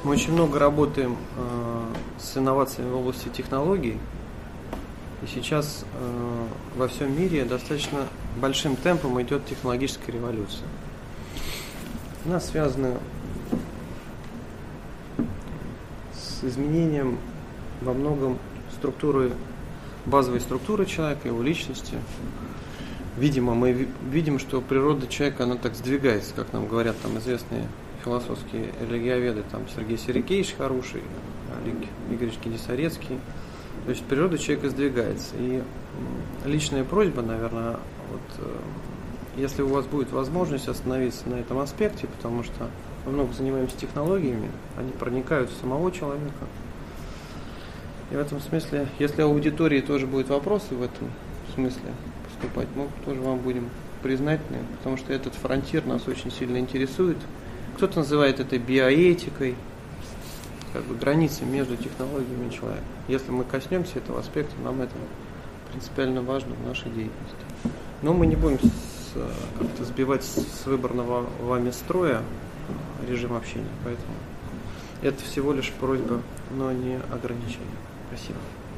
Мы очень много работаем с инновациями в области технологий. И сейчас во всем мире достаточно большим темпом идет технологическая революция. Она связана с изменением во многом базовой структуры человека, его личности. Видимо, мы видим, что природа человека, она так сдвигается, как нам говорят там известные философские религиоведы, там Сергей Серикеевич Харуший, Олег Игоревич Кенесарецкий. То есть природа человека сдвигается. И личная просьба, наверное, если у вас будет возможность остановиться на этом аспекте, потому что мы много занимаемся технологиями, они проникают в самого человека. И в этом смысле, если у аудитории тоже будут вопросы в этом смысле поступать, мы тоже вам будем признательны, потому что этот фронтир нас очень сильно интересует. Кто-то называет это биоэтикой, границей между технологиями и человеком. Если мы коснемся этого аспекта, нам это принципиально важно в нашей деятельности. Но мы не будем как-то сбивать с выбранного вами строя режим общения, поэтому это всего лишь просьба, но не ограничение. Спасибо.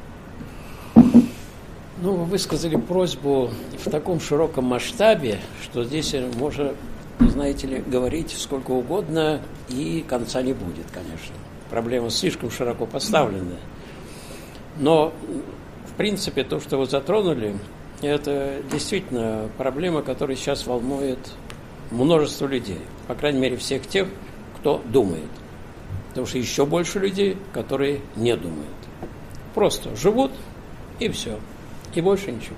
Вы высказали просьбу в таком широком масштабе, что здесь можно, знаете ли, говорить сколько угодно, и конца не будет, конечно. Проблема слишком широко поставленная. Но, в принципе, то, что вы затронули, это действительно проблема, которая сейчас волнует множество людей. По крайней мере, всех тех, кто думает. Потому что еще больше людей, которые не думают. Просто живут, и все. И больше ничего.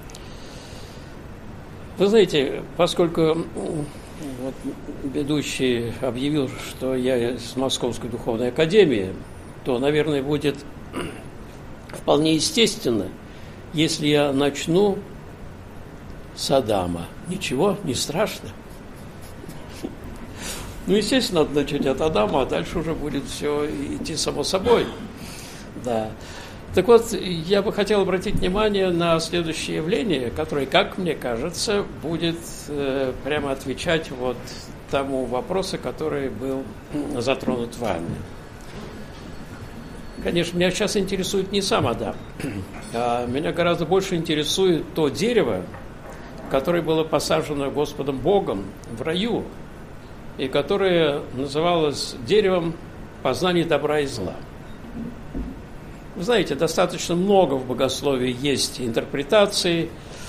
Вы знаете, поскольку ведущий объявил, что я из Московской духовной академии, то, наверное, будет вполне естественно, если я начну с Адама. Ничего, не страшно. Естественно, надо начать от Адама, а дальше уже будет все идти само собой. Да. Так вот, я бы хотел обратить внимание на следующее явление, которое, как мне кажется, будет прямо отвечать тому вопросу, который был затронут вами. Конечно, меня сейчас интересует не сам Адам, а меня гораздо больше интересует то дерево, которое было посажено Господом Богом в раю, и которое называлось деревом познания добра и зла. Вы знаете, достаточно много в богословии есть интерпретаций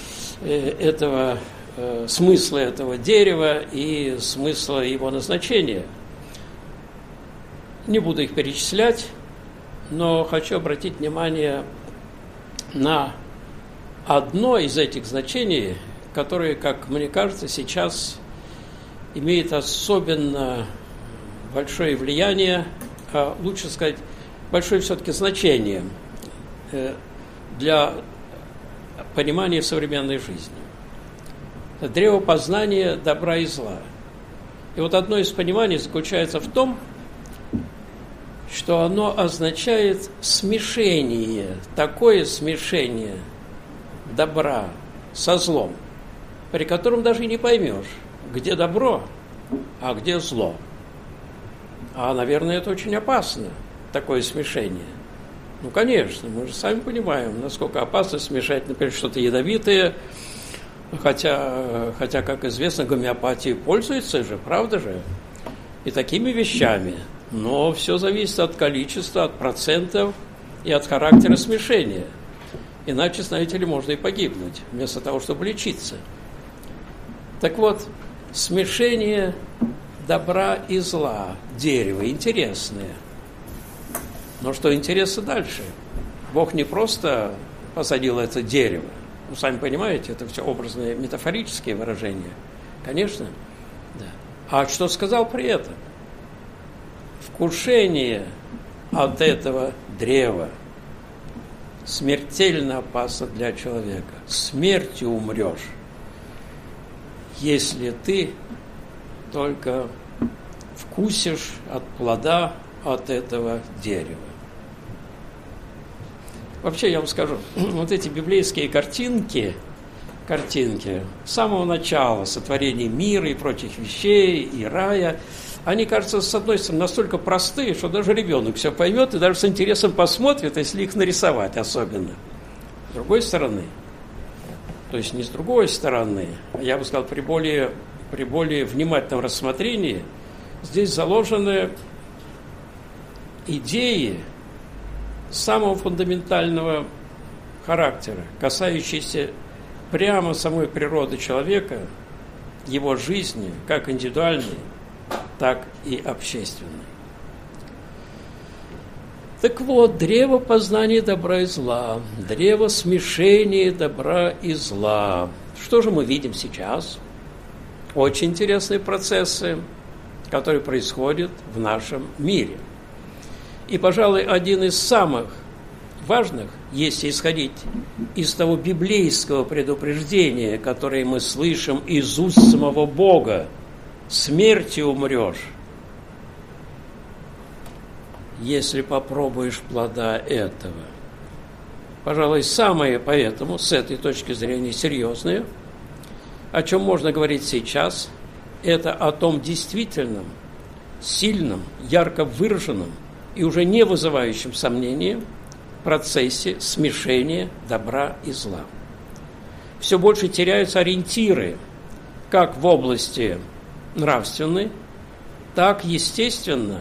смысла этого дерева и смысла его назначения. Не буду их перечислять, но хочу обратить внимание на одно из этих значений, которое, как мне кажется, сейчас имеет особенно большое влияние, лучше сказать, большое все-таки значение для понимания современной жизни. Древо познания добра и зла. И одно из пониманий заключается в том, что оно означает смешение, такое смешение добра со злом, при котором даже и не поймешь, где добро, а где зло. Наверное, это очень опасно. Такое смешение. Конечно, мы же сами понимаем, насколько опасно смешать, например, что-то ядовитое, хотя, как известно, гомеопатией пользуется же, правда же, и такими вещами. Но все зависит от количества, от процентов и от характера смешения. Иначе, знаете ли, можно и погибнуть, вместо того, чтобы лечиться. Так вот, смешение добра и зла, дерево, интересное. Но что интересно дальше? Бог не просто посадил это дерево. Сами понимаете, это все образные метафорические выражения. Конечно. Да. А что сказал при этом? Вкушение от этого древа смертельно опасно для человека. Смертью умрешь, если ты только вкусишь от плода от этого дерева. Вообще, я вам скажу, эти библейские картинки с самого начала сотворения мира и прочих вещей, и рая, они, кажется, с одной стороны, настолько простые, что даже ребенок все поймет и даже с интересом посмотрит, если их нарисовать особенно. С другой стороны, то есть не с другой стороны, а я бы сказал, при более внимательном рассмотрении, здесь заложены идеи самого фундаментального характера, касающиеся прямо самой природы человека, его жизни, как индивидуальной, так и общественной. Так вот, древо познания добра и зла, древо смешения добра и зла. Что же мы видим сейчас? Очень интересные процессы, которые происходят в нашем мире. И, пожалуй, один из самых важных, если исходить из того библейского предупреждения, которое мы слышим из уст самого Бога: смертью умрешь, если попробуешь плода этого. Пожалуй, самое поэтому, с этой точки зрения, серьезное, о чем можно говорить сейчас, это о том действительном, сильном, ярко выраженном и уже не вызывающем сомнения процессе смешения добра и зла. Все больше теряются ориентиры как в области нравственной, так естественно,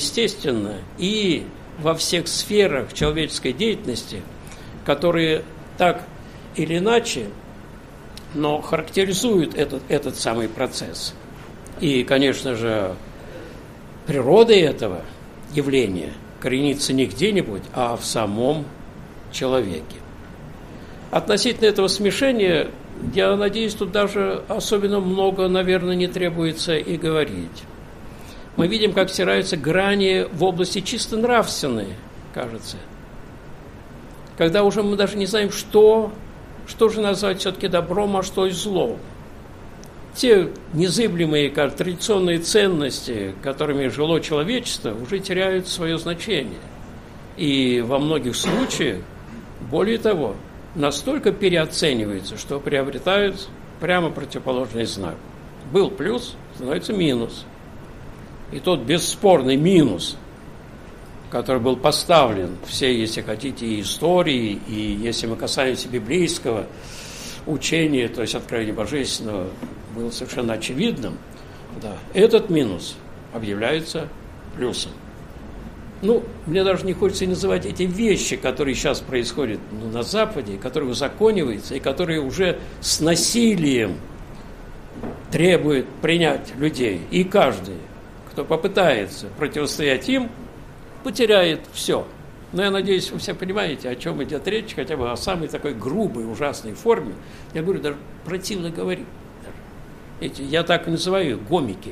и во всех сферах человеческой деятельности, которые так или иначе, но характеризуют этот самый процесс. И, конечно же, природа этого явления коренится не где-нибудь, а в самом человеке. Относительно этого смешения, я надеюсь, тут даже особенно много, наверное, не требуется и говорить. Мы видим, как стираются грани в области чисто нравственной, кажется. Когда уже мы даже не знаем, что же назвать все-таки добром, а что и злом. Те незыблемые, традиционные ценности, которыми жило человечество, уже теряют свое значение. И во многих случаях, более того, настолько переоцениваются, что приобретают прямо противоположный знак. Был плюс, становится минус. И тот бесспорный минус, который был поставлен всей, если хотите, истории, и если мы касаемся библейского учения, то есть откровения божественного, был совершенно очевидным, да, этот минус объявляется плюсом. Мне даже не хочется и называть эти вещи, которые сейчас происходят на Западе, которые узакониваются, и которые уже с насилием требуют принять людей. И каждый, кто попытается противостоять им, потеряет все. Но я надеюсь, вы все понимаете, о чем идет речь, хотя бы о самой такой грубой, ужасной форме. Я говорю, даже противно говорить. Я так и называю гомики.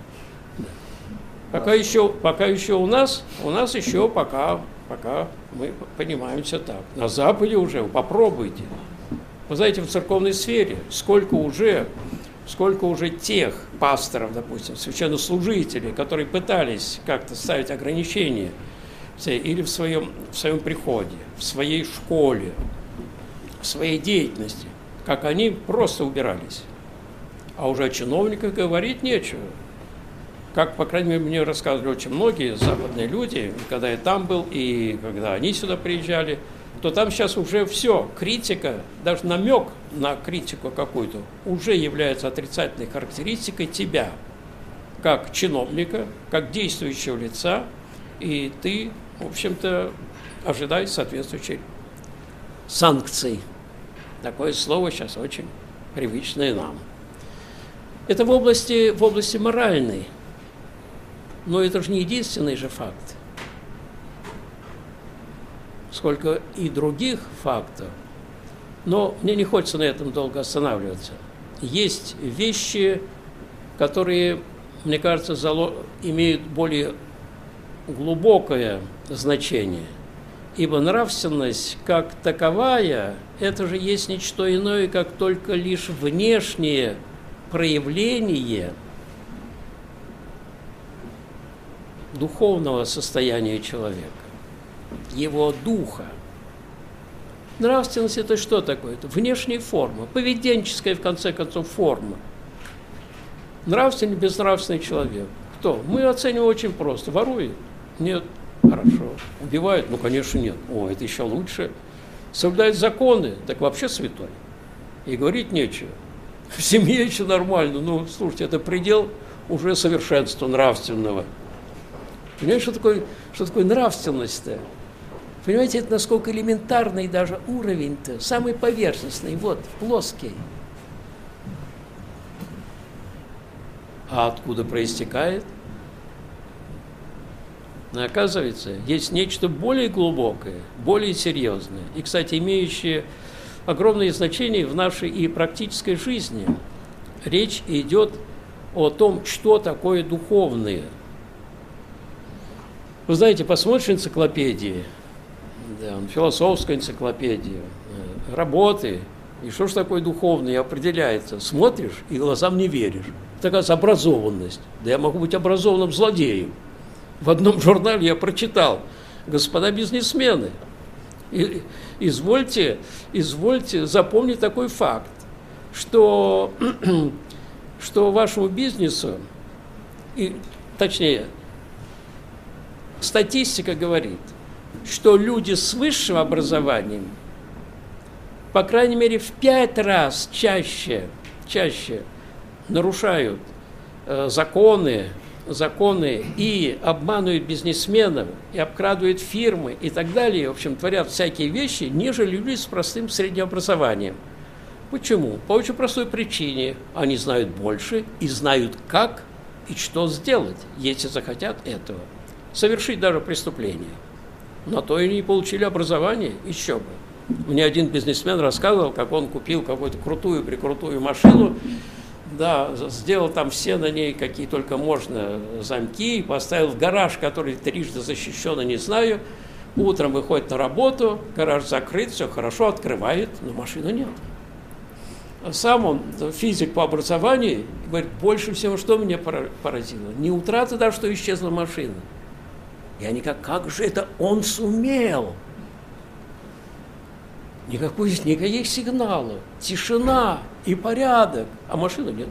Пока еще у нас еще пока мы понимаемся так. На Западе уже попробуйте. Вы знаете, в церковной сфере сколько уже тех пасторов, допустим, священнослужителей, которые пытались как-то ставить ограничения или в своем приходе, в своей школе, в своей деятельности, как они просто убирались. А уже о чиновниках говорить нечего. Как, по крайней мере, мне рассказывали очень многие западные люди, когда я там был, и когда они сюда приезжали, то там сейчас уже все, критика, даже намек на критику какую-то, уже является отрицательной характеристикой тебя, как чиновника, как действующего лица, и ты, в общем-то, ожидай соответствующей санкций. Такое слово сейчас очень привычное нам. Это в области моральной. Но это же не единственный же факт. Сколько и других фактов. Но мне не хочется на этом долго останавливаться. Есть вещи, которые, мне кажется, имеют более глубокое значение. Ибо нравственность, как таковая, это же есть ничто иное, как только лишь внешнее проявление духовного состояния человека, его духа. Нравственность – это что такое? Это внешняя форма, поведенческая, в конце концов, форма. Нравственный, безнравственный человек. Кто? Мы оцениваем очень просто. Ворует? Нет. Хорошо. Убивают? Ну, конечно, нет. О, это еще лучше. Соблюдает законы? Так вообще святой. И говорить нечего. В семье еще нормально. Ну, слушайте, это предел уже совершенства нравственного. Понимаете, что такое нравственность-то? Понимаете, это насколько элементарный даже уровень-то, самый поверхностный, вот, плоский. А откуда проистекает? Оказывается, есть нечто более глубокое, более серьезное, и, кстати, имеющее огромное значение в нашей и практической жизни. Речь идет о том, что такое духовное. Вы знаете, посмотришь энциклопедии, да, философскую энциклопедию, работы, и что же такое духовное определяется. Смотришь и глазам не веришь. Такая образованность. Да я могу быть образованным злодеем. В одном журнале я прочитал: господа бизнесмены, извольте запомнить такой факт, что вашему бизнесу, точнее, статистика говорит, что люди с высшим образованием, по крайней мере, в 5 раз чаще нарушают законы и обманывают бизнесменов, и обкрадывают фирмы и так далее, в общем, творят всякие вещи, нежели люди с простым средним образованием. Почему? По очень простой причине. Они знают больше и знают, как и что сделать, если захотят этого. Совершить даже преступление. На то и не получили образование, еще бы. Мне один бизнесмен рассказывал, как он купил какую-то крутую машину, да, сделал там все на ней, какие только можно, замки, поставил в гараж, который трижды защищен, не знаю. Утром выходит на работу, гараж закрыт, все хорошо, открывает, но машины нет. А сам он физик по образованию, говорит, больше всего, что меня поразило, не утрата, да, что исчезла машина. И они как же это он сумел? Никаких сигналов, тишина и порядок, а машины нет.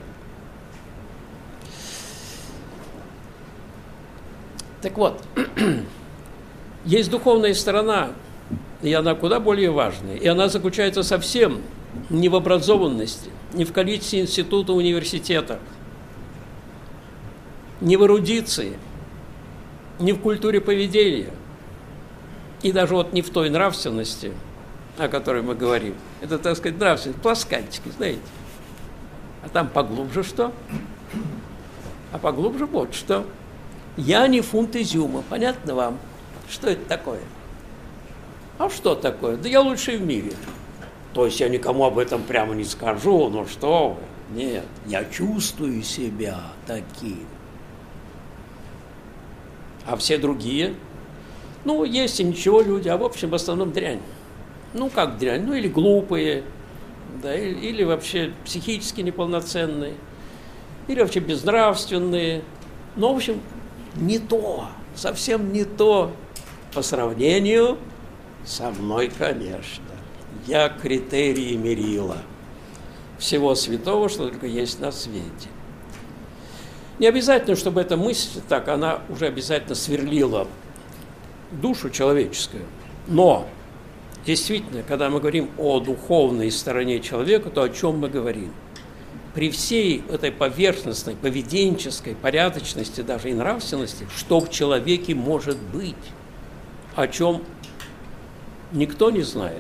Так вот, есть духовная сторона, и она куда более важная, и она заключается совсем не в образованности, не в количестве институтов, университетов, не в эрудиции, не в культуре поведения, и даже вот не в той нравственности, о которой мы говорим. Это, так сказать, нравственность, плоскальчики, знаете. А там поглубже что? А поглубже вот что. Я не фунт изюма, понятно вам? Что это такое? А что такое? Да я лучший в мире. То есть я никому об этом прямо не скажу, ну что вы? Нет, я чувствую себя таким. А все другие? Ну, есть и ничего люди, а в общем, в основном дрянь. Ну, как дрянь? Ну, или глупые, да, или вообще психически неполноценные, или вообще безнравственные. Ну, в общем, не то, совсем не то по сравнению со мной, конечно. Я критерии мерила всего святого, что только есть на свете. Не обязательно, чтобы эта мысль так, она уже обязательно сверлила душу человеческую. Но действительно, когда мы говорим о духовной стороне человека, то о чем мы говорим? При всей этой поверхностной, поведенческой порядочности, даже и нравственности, что в человеке может быть, о чем никто не знает,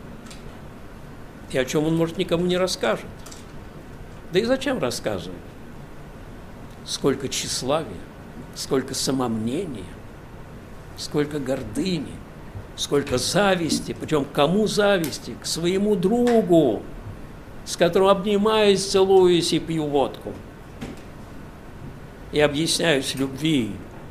и о чем он, может, никому не расскажет. Да и зачем рассказывать? Сколько тщеславия, сколько самомнения, сколько гордыни, сколько зависти, причем кому зависти? К своему другу, с которым обнимаюсь, целуюсь и пью водку. И объясняюсь любви.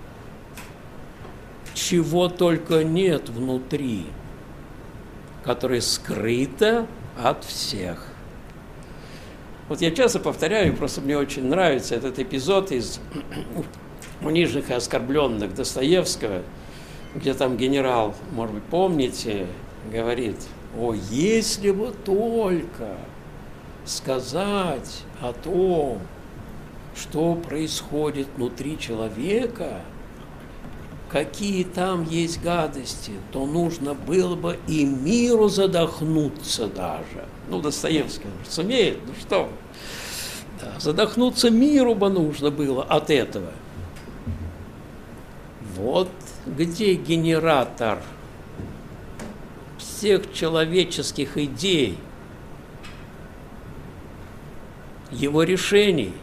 Чего только нет внутри, которое скрыто от всех. Вот я часто повторяю, просто мне очень нравится этот эпизод из «Униженных и оскорбленных» Достоевского, где там генерал, может быть, помните, говорит: «О, если бы только сказать о том, что происходит внутри человека, какие там есть гадости, то нужно было бы и миру задохнуться даже. Ну, Достоевский сумеет, ну что? Да, задохнуться миру бы нужно было от этого. Вот где генератор всех человеческих идей, его решений,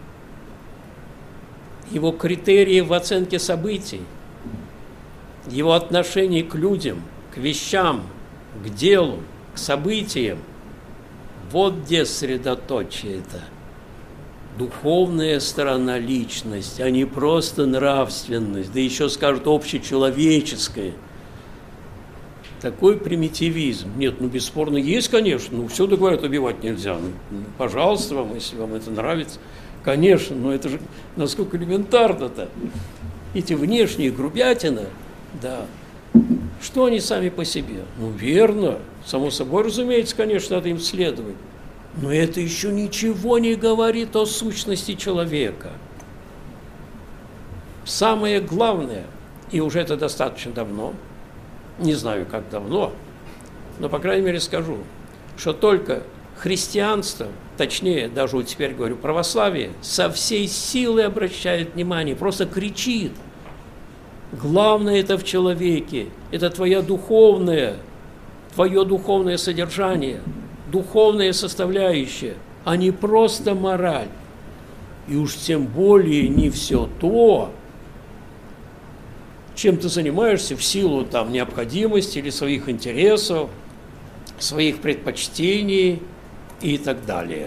его критериев в оценке событий, его отношений к людям, к вещам, к делу, к событиям. Вот где средоточие-то. Духовная сторона личности, а не просто нравственность, да еще скажут общечеловеческая. Такой примитивизм. Нет, ну бесспорно есть, конечно, ну всюду говорят, убивать нельзя. Ну, пожалуйста вам, если вам это нравится. Конечно, но это же насколько элементарно-то. Эти внешние грубятины, да, что они сами по себе? Ну верно, само собой, разумеется, конечно, надо им следовать. Но это еще ничего не говорит о сущности человека. Самое главное, и уже это достаточно давно, не знаю, как давно, но, по крайней мере, скажу, что только христианство, точнее, даже вот теперь говорю, православие, со всей силы обращает внимание, просто кричит. Главное это в человеке, это твое духовное содержание, духовная составляющая, а не просто мораль. И уж тем более не все то, чем ты занимаешься в силу там, необходимости или своих интересов, своих предпочтений и так далее.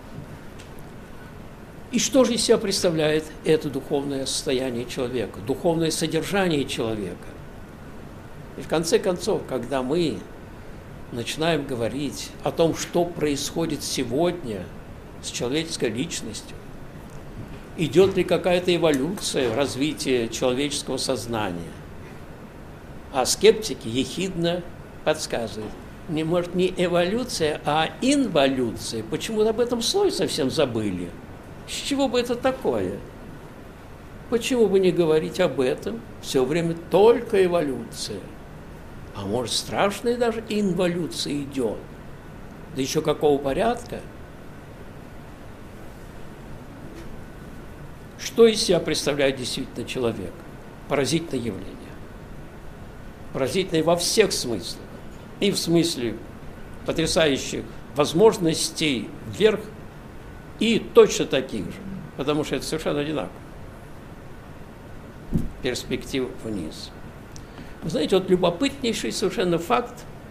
И что же из себя представляет это духовное состояние человека, духовное содержание человека? И в конце концов, когда мы начинаем говорить о том, что происходит сегодня с человеческой личностью, идет ли какая-то эволюция в развитии человеческого сознания, а скептики ехидно подсказывают, может не эволюция, а инволюция. Почему-то об этом слове совсем забыли. С чего бы это такое? Почему бы не говорить об этом? Все время только эволюция. А может, страшная даже инволюция идет. Да еще какого порядка? Что из себя представляет действительно человек? Поразительное явление. Поразительное во всех смыслах. И в смысле потрясающих возможностей вверх, и точно таких же. Потому что это совершенно одинаково. Перспектив вниз. Вы знаете, вот любопытнейший совершенно факт,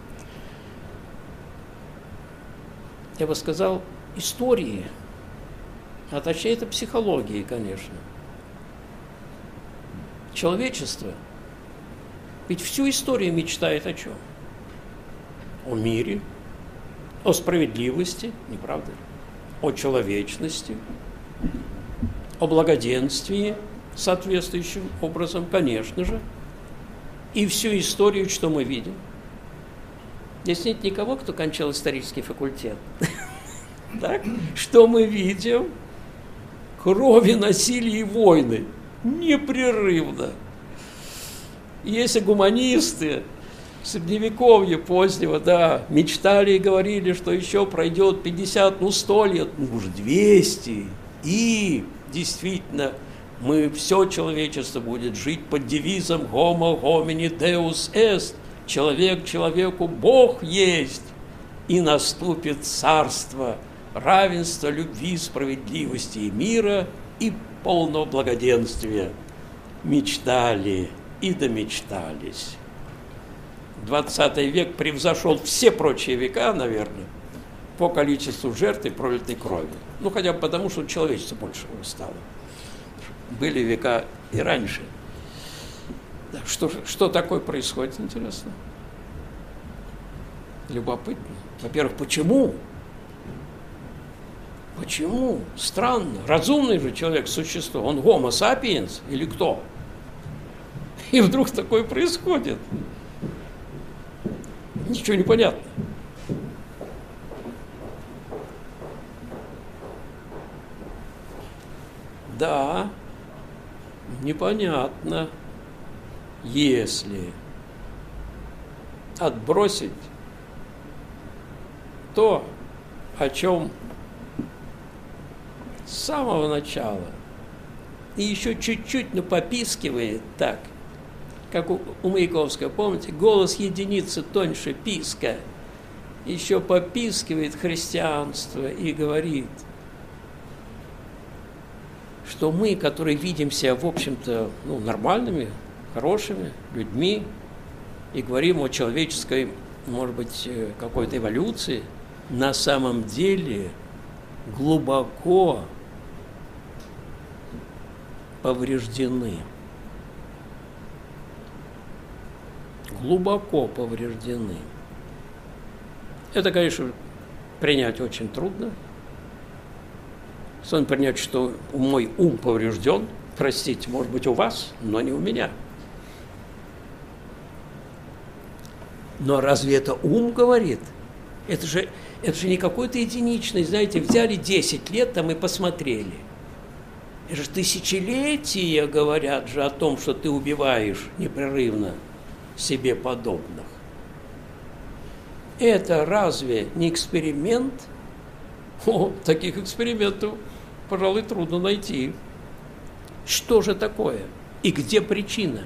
я бы сказал, истории, а точнее это психологии, конечно. Человечество ведь всю историю мечтает о чем? О мире, о справедливости, не правда ли? О человечности, о благоденствии соответствующим образом, конечно же. И всю историю, что мы видим. Здесь нет никого, кто кончал исторический факультет. Так? Что мы видим? Крови, насилие и войны. Непрерывно. Если гуманисты Средневековья позднего, да, мечтали и говорили, что еще пройдет 50, 100 лет, уже 200, и действительно все человечество будет жить под девизом «Homo homini Deus est», «Человек человеку Бог есть», и наступит царство равенства, любви, справедливости и мира и полного благоденствия. Мечтали и домечтались. 20 век превзошел все прочие века, наверное, по количеству жертв и пролитой крови. Ну, хотя бы потому, что человечество больше стало. Были века и раньше. Да, что такое происходит, интересно? Любопытно. Во-первых, почему? Почему? Странно. Разумный же человек, существо. Он homo sapiens или кто? И вдруг такое происходит. Ничего не понятно. Да, непонятно, если отбросить то, о чем с самого начала и еще чуть-чуть, но попискивает так, как у Маяковского, помните, голос единицы тоньше писка, еще попискивает христианство и говорит, что мы, которые видим себя, в общем-то, нормальными, хорошими людьми, и говорим о человеческой, может быть, какой-то эволюции, на самом деле глубоко повреждены. Глубоко повреждены. Это, конечно, принять очень трудно. Стоит принять, что мой ум поврежден, простите, может быть, у вас, но не у меня. Но разве это ум говорит? Это же не какой-то единичный, знаете, взяли 10 лет там и посмотрели. Это же тысячелетия говорят же о том, что ты убиваешь непрерывно себе подобных. Это разве не эксперимент? Таких экспериментов, пожалуй, трудно найти. Что же такое? И где причина?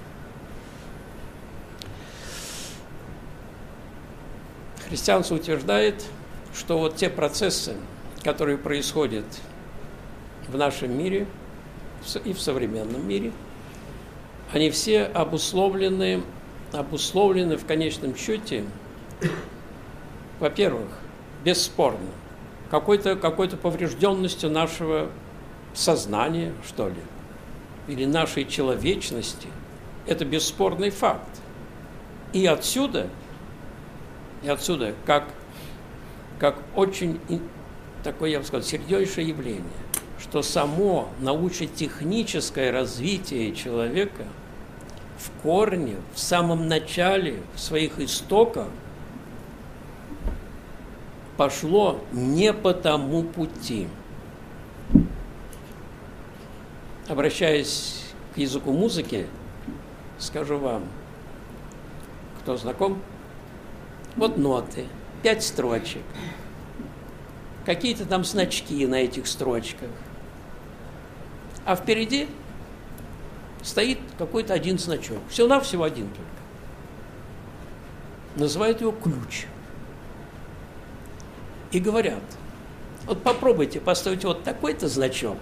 Христианство утверждает, что вот те процессы, которые происходят в нашем мире и в современном мире, они все обусловлены в конечном счете, во-первых, бесспорно, какой-то поврежденностью нашего сознания, что ли, или нашей человечности. Это бесспорный факт. И отсюда, как очень такое, я бы сказал, серьезнейшее явление, что само научно-техническое развитие человека в корне, в самом начале, в своих истоках пошло не по тому пути. Обращаясь к языку музыки, скажу вам, кто знаком, вот ноты, 5 строчек, какие-то там значки на этих строчках, а впереди стоит какой-то один значок, всего-навсего один только. Называют его ключ. И говорят, вот попробуйте поставить вот такой-то значок,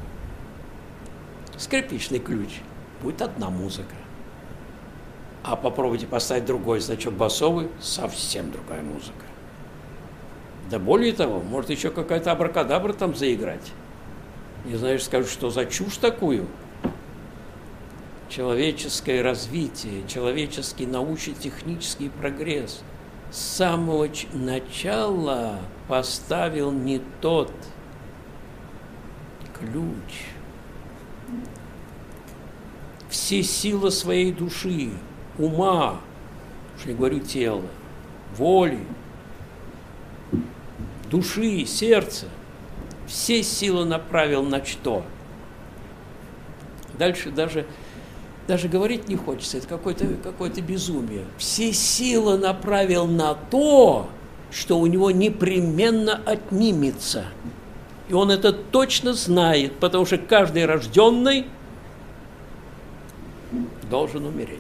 скрипичный ключ, будет одна музыка. А попробуйте поставить другой значок басовый, совсем другая музыка. Да более того, может еще какая-то абракадабра там заиграть. Не знаешь, скажут, что за чушь такую? Человеческое развитие, человеческий научно-технический прогресс с самого начала поставил не тот ключ. Все силы своей души, ума, уж не говорю тела, воли, души, сердца, все силы направил на что? Дальше даже говорить не хочется, это какое-то безумие. Все силы направил на то, что у него непременно отнимется. И он это точно знает, потому что каждый рожденный должен умереть.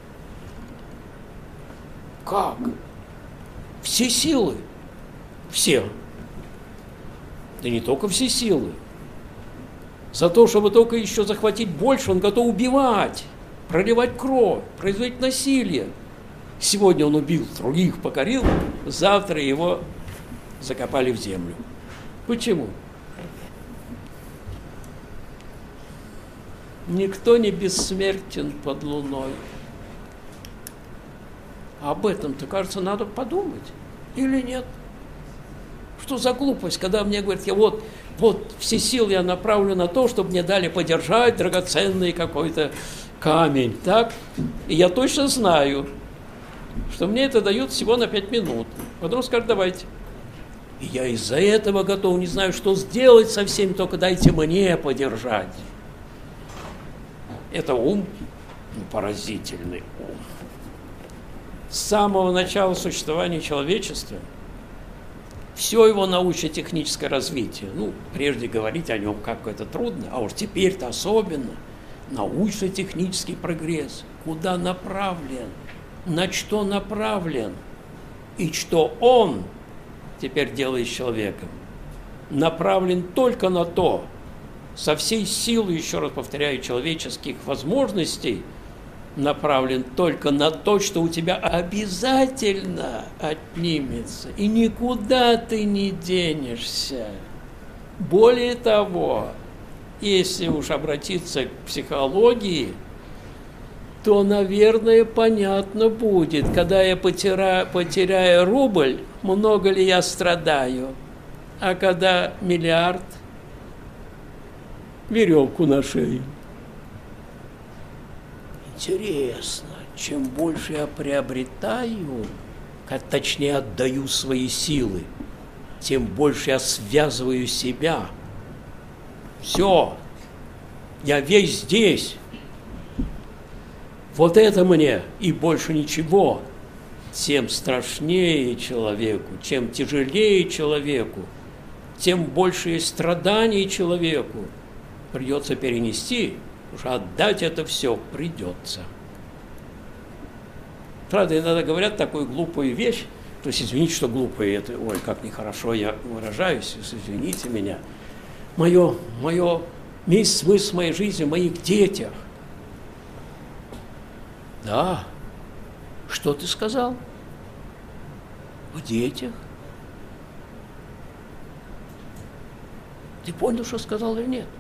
Как? Все силы. Все. Да не только все силы. За то, чтобы только еще захватить больше, он готов убивать, проливать кровь, производить насилие. Сегодня он убил, других покорил, завтра его закопали в землю. Почему? Никто не бессмертен под луной. Об этом-то, кажется, надо подумать. Или нет? Что за глупость, когда мне говорят, вот все силы я направлю на то, чтобы мне дали подержать драгоценный какой-то камень, так? И я точно знаю, что мне это дают всего на 5 минут. Потом скажут, давайте. И я из-за этого готов, не знаю, что сделать со всеми, только дайте мне подержать. Это ум, поразительный ум. С самого начала существования человечества все его научно-техническое развитие, прежде говорить о нем как это трудно, а уж теперь-то особенно, научно-технический прогресс, куда направлен, на что направлен, и что он теперь делает с человеком, направлен только на то, со всей силой, еще раз повторяю, человеческих возможностей, направлен только на то, что у тебя обязательно отнимется, и никуда ты не денешься. Более того, если уж обратиться к психологии, то, наверное, понятно будет, когда я потеряю рубль, много ли я страдаю, а когда миллиард, веревку на шею. Интересно, чем больше я приобретаю, точнее отдаю свои силы, тем больше я связываю себя. Все, я весь здесь. Вот это мне и больше ничего. Тем страшнее человеку, чем тяжелее человеку, тем больше страданий человеку придется перенести. Уже отдать это все придется. Правда, иногда говорят такую глупую вещь, то есть, извините, что глупые, это, ой, как нехорошо я выражаюсь, извините меня. Весь смысл моей жизни в моих детях. Да, что ты сказал? В детях? Ты понял, что сказал или нет?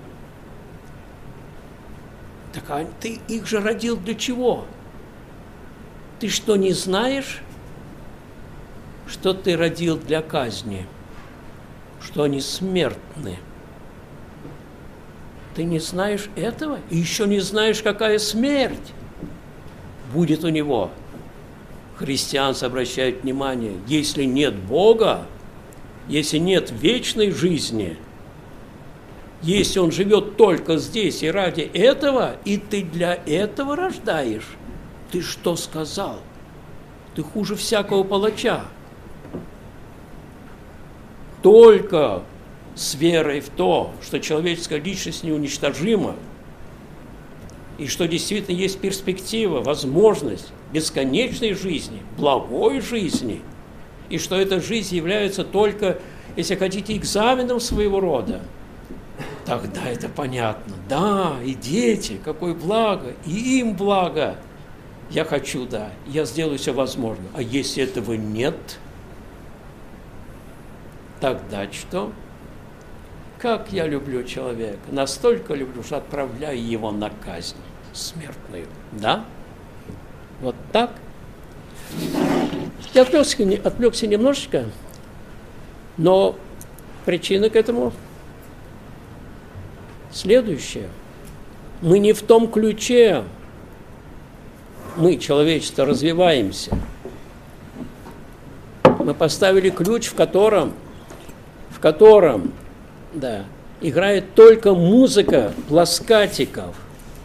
Так ты их же родил для чего? Ты что, не знаешь, что ты родил для казни? Что они смертны? Ты не знаешь этого? И еще не знаешь, какая смерть будет у него. Христианцы обращают внимание, если нет Бога, если нет вечной жизни, если он живет только здесь и ради этого, и ты для этого рождаешь, ты что сказал? Ты хуже всякого палача. Только с верой в то, что человеческая личность неуничтожима, и что действительно есть перспектива, возможность бесконечной жизни, благой жизни, и что эта жизнь является только, если хотите, экзаменом своего рода, тогда это понятно. Да, и дети, какое благо, и им благо. Я хочу, да, я сделаю все возможное. А если этого нет, тогда что? Как я люблю человека, настолько люблю, что отправляю его на казнь смертную. Да? Вот так. Я отвлекся немножечко, но причина к этому следующее. Мы не в том ключе, мы, человечество, развиваемся. Мы поставили ключ, в котором да, играет только музыка плоскатиков.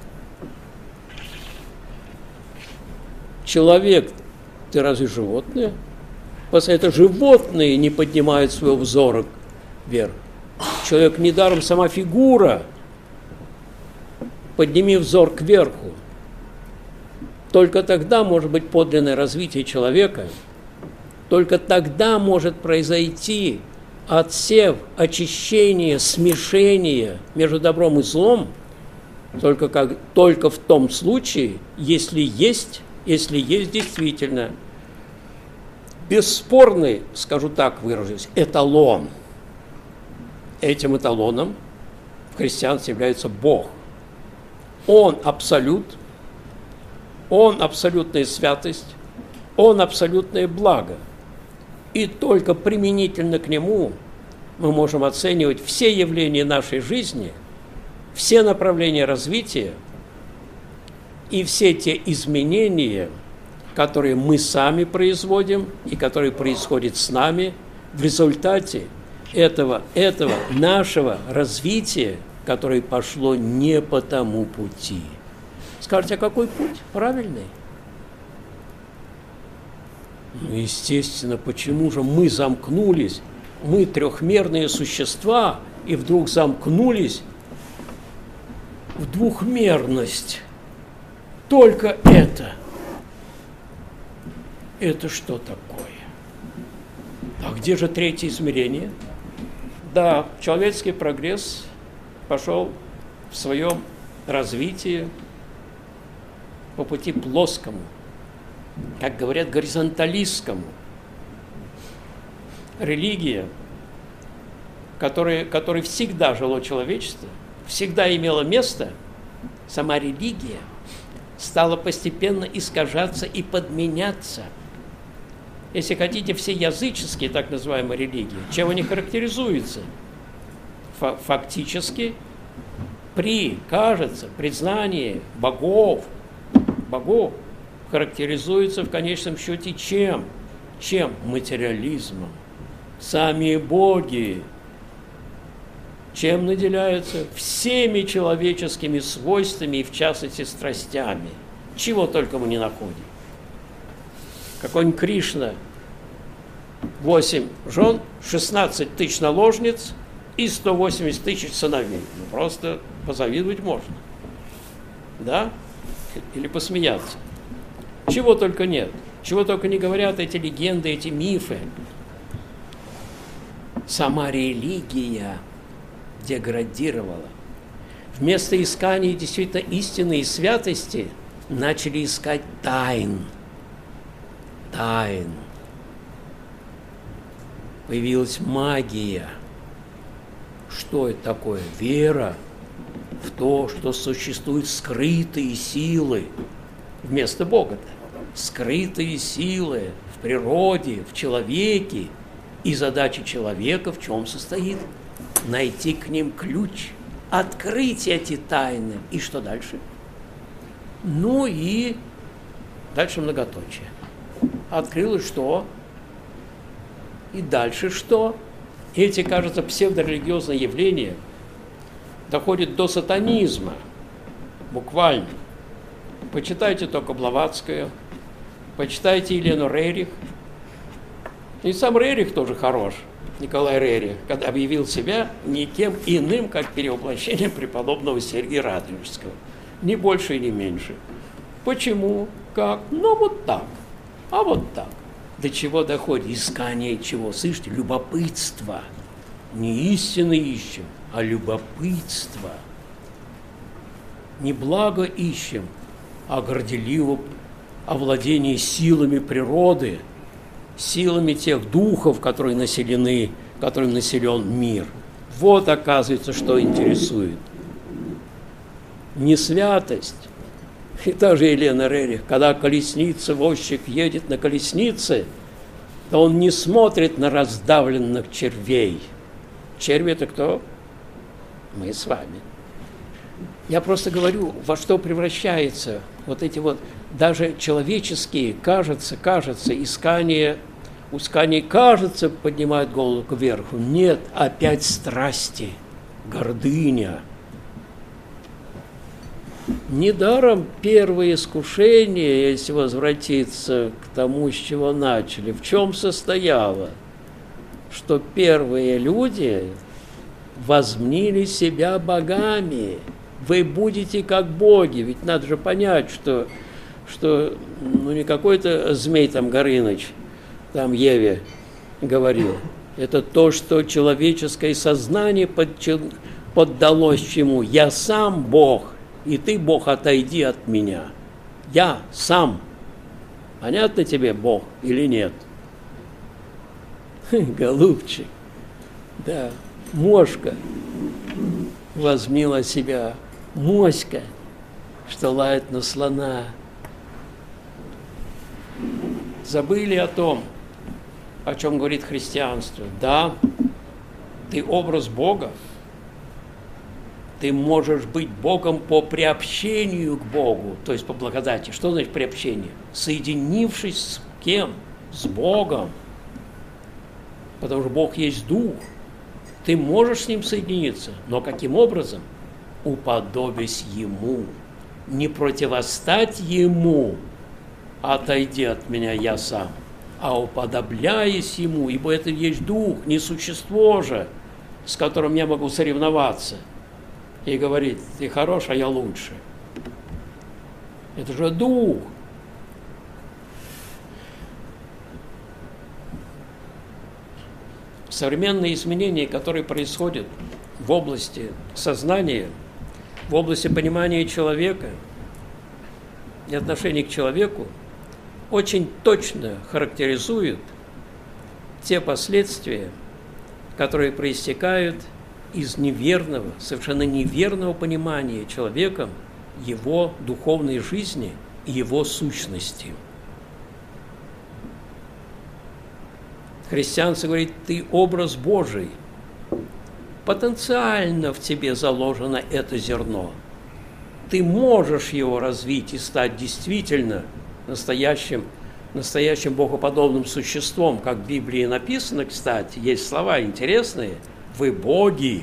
Человек, ты разве животное? Потому это животные не поднимают своего взора вверх. Человек недаром сама фигура. Подними взор кверху. Только тогда может быть подлинное развитие человека. Только тогда может произойти отсев, очищение, смешение между добром и злом, только в том случае, если есть действительно бесспорный, скажу так, выражусь, эталон. Этим эталоном в христианстве является Бог. Он абсолют, Он абсолютная святость, Он абсолютное благо. И только применительно к Нему мы можем оценивать все явления нашей жизни, все направления развития и все те изменения, которые мы сами производим и которые происходят с нами в результате этого нашего развития, которое пошло не по тому пути. Скажете, а какой путь? Правильный. Ну, естественно, почему же мы замкнулись? Мы трехмерные существа, и вдруг замкнулись в двухмерность. Только это. Это что такое? А где же третье измерение? Да, человеческий прогресс пошел в своем развитии по пути плоскому, как говорят, горизонталистскому. Религия, которой всегда жило человечество, всегда имела место, сама религия стала постепенно искажаться и подменяться. Если хотите, все языческие так называемые религии, чем они характеризуются? Фактически при признании богов характеризуется в конечном счете чем? Чем? Материализмом. Сами боги чем наделяются? Всеми человеческими свойствами и, в частности, страстями. Чего только мы не находим. Какой-нибудь Кришна, 8 жен, 16 тысяч наложниц и 180 тысяч сыновей. Ну, просто позавидовать можно. Да? Или посмеяться. Чего только нет. Чего только не говорят эти легенды, эти мифы. Сама религия деградировала. Вместо искания действительно истины и святости начали искать тайн. Появилась магия. Что это такое? Вера в то, что существуют скрытые силы вместо Бога-то. Скрытые силы в природе, в человеке. И задача человека в чем состоит? Найти к ним ключ, открыть эти тайны. И что дальше? Ну и дальше многоточие. Открылось что? И дальше что? Эти, кажется, псевдорелигиозные явления доходят до сатанизма. Буквально. Почитайте только Блаватскую, почитайте Елену Рерих. И сам Рерих тоже хорош, Николай Рерих, когда объявил себя никем иным, как перевоплощением преподобного Сергия Радонежского. Ни больше и ни меньше. Почему? Как? Ну, вот так. А вот так. До чего доходит? Искание чего? Слышите? Любопытство. Не истины ищем, а любопытство. Не благо ищем, а горделиво овладение силами природы, силами тех духов, которыми населен мир. Вот, оказывается, что интересует. Не святость. И даже Елена Рерих, когда возчик едет на колеснице, то он не смотрит на раздавленных червей. Черви – это кто? Мы с вами. Я просто говорю, во что превращается вот эти вот даже человеческие, кажется, искание, кажется, поднимает голову кверху. Нет, опять страсти, гордыня. Недаром первое искушение, если возвратиться к тому, с чего начали, в чем состояло? Что первые люди возмнили себя богами. Вы будете как боги. Ведь надо же понять, что не какой-то змей там Горыныч там Еве говорил. Это то, что человеческое сознание поддалось чему? Я сам Бог. И ты, Бог, отойди от меня. Я сам. Понятно тебе, Бог, или нет? Голубчик. Да, мошка возмнила себя. Моська, что лает на слона. Забыли о том, о чем говорит христианство. Да, ты образ Бога. Ты можешь быть Богом по приобщению к Богу, то есть по благодати. Что значит приобщение? Соединившись с кем? С Богом. Потому что Бог есть Дух. Ты можешь с Ним соединиться, но каким образом? Уподобись Ему. Не противостать Ему, отойди от меня, я сам, а уподобляясь Ему, ибо это есть Дух, не существо же, с которым я могу соревноваться и говорить, ты хорош, а я лучше. Это же Дух. Современные изменения, которые происходят в области сознания, в области понимания человека и отношения к человеку, очень точно характеризуют те последствия, которые проистекают из неверного, совершенно неверного понимания человеком его духовной жизни и его сущности. Христианство говорит, ты образ Божий. Потенциально в тебе заложено это зерно. Ты можешь его развить и стать действительно настоящим богоподобным существом. Как в Библии написано, кстати, есть слова интересные. Вы боги,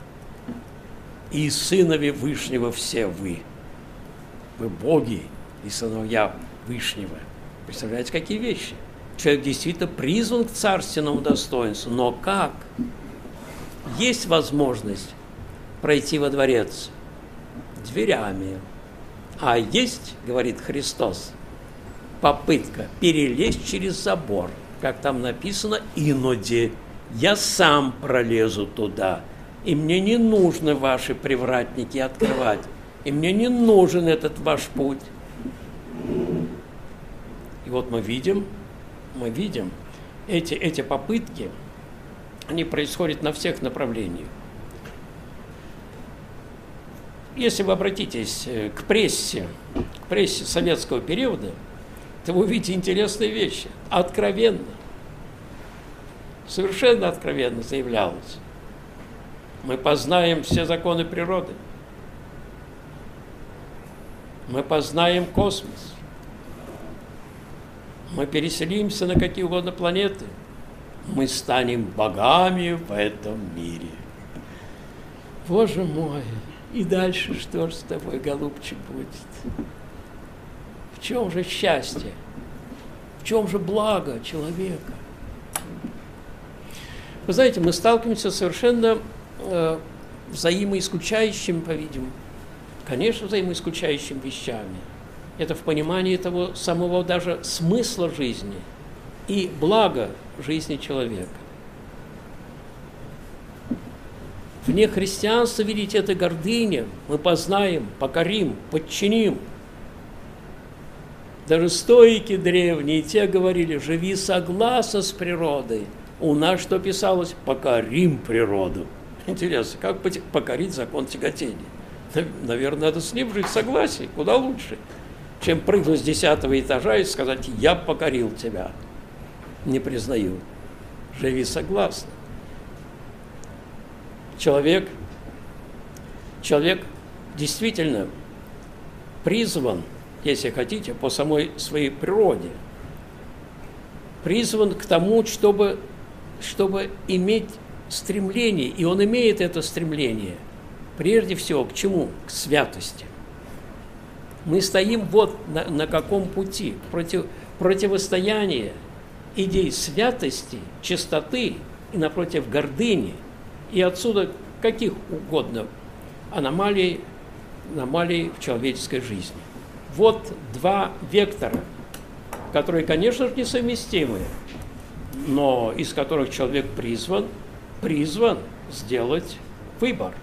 и сынови Вышнего все вы. Вы боги и сыновья Вышнего. Представляете, какие вещи? Человек действительно призван к царственному достоинству, но как? Есть возможность пройти во дворец дверями, а есть, говорит Христос, попытка перелезть через забор, как там написано, иноде, я сам пролезу туда, и мне не нужно ваши привратники открывать, и мне не нужен этот ваш путь. И вот мы видим эти попытки, они происходят на всех направлениях. Если вы обратитесь к прессе советского периода, то вы увидите интересные вещи. Совершенно откровенно заявлялось. Мы познаем все законы природы. Мы познаем космос. Мы переселимся на какие угодно планеты. Мы станем богами в этом мире. Боже мой! И дальше что же с тобой, голубчик, будет? В чем же счастье? В чем же благо человека? Вы знаете, мы сталкиваемся с совершенно взаимоисключающими, по-видимому, конечно, взаимоисключающими вещами. Это в понимании того самого даже смысла жизни и блага жизни человека. Вне христианства, видите, это гордыня. Мы познаем, покорим, подчиним. Даже стоики древние, те говорили, живи согласно с природой. У нас что писалось? Покорим природу. Интересно, как покорить закон тяготения? Наверное, надо с ним жить в согласии, куда лучше, чем прыгнуть с 10-го этажа и сказать, я покорил тебя. Не признаю. Живи согласно. Человек действительно призван, если хотите, по самой своей природе, призван к тому, чтобы иметь стремление, и он имеет это стремление, прежде всего, к чему? К святости. Мы стоим вот на каком пути, противостояние идей святости, чистоты и напротив гордыни, и отсюда каких угодно аномалий в человеческой жизни. Вот два вектора, которые, конечно же, несовместимы, но из которых человек призван сделать выбор.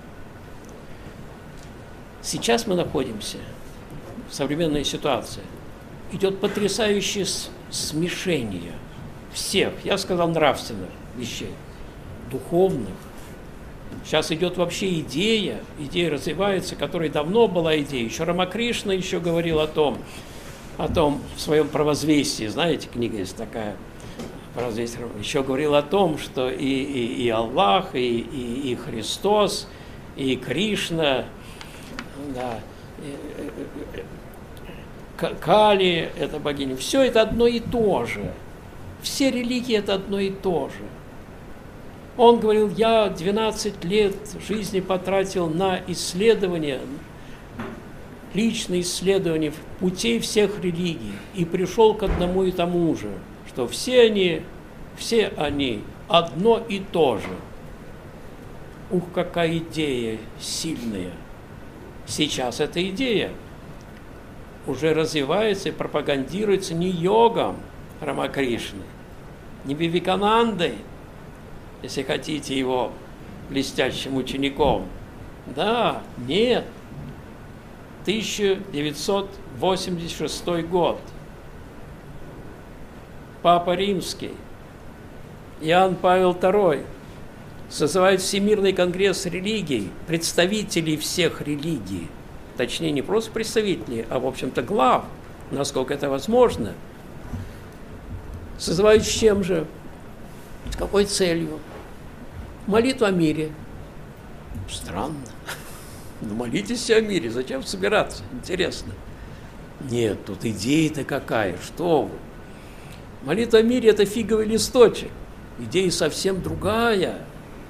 Сейчас мы находимся в современной ситуации. Идет потрясающее смешение всех, я сказал, нравственных вещей, духовных. Сейчас идет вообще идея развивается, которая давно была идеей. Еще Рамакришна еще говорил о том в своем «Провозвестии», знаете, книга есть такая, «Провозвестие», еще говорил о том, что и Аллах, и Христос, и Кришна, да, Кали, это богиня, все это одно и то же. Все религии – это одно и то же. Он говорил, я 12 лет жизни потратил на исследование, личные исследования путей всех религий, и пришел к одному и тому же, что все они одно и то же. Ух, какая идея сильная! Сейчас эта идея уже развивается и пропагандируется не йогом Рамакришны, не Вивеканандой, если хотите, его блестящим учеником. Да, нет. 1986 год. Папа Римский, Иоанн Павел II созывает Всемирный конгресс религий, представителей всех религий. Точнее, не просто представителей, а, в общем-то, глав, насколько это возможно. Созывают с чем же? С какой целью? Молитва о мире. Странно. Ну, молитесь о мире, зачем собираться? Интересно. Нет, тут идея-то какая, что вы. Молитва о мире – это фиговый листочек. Идея совсем другая.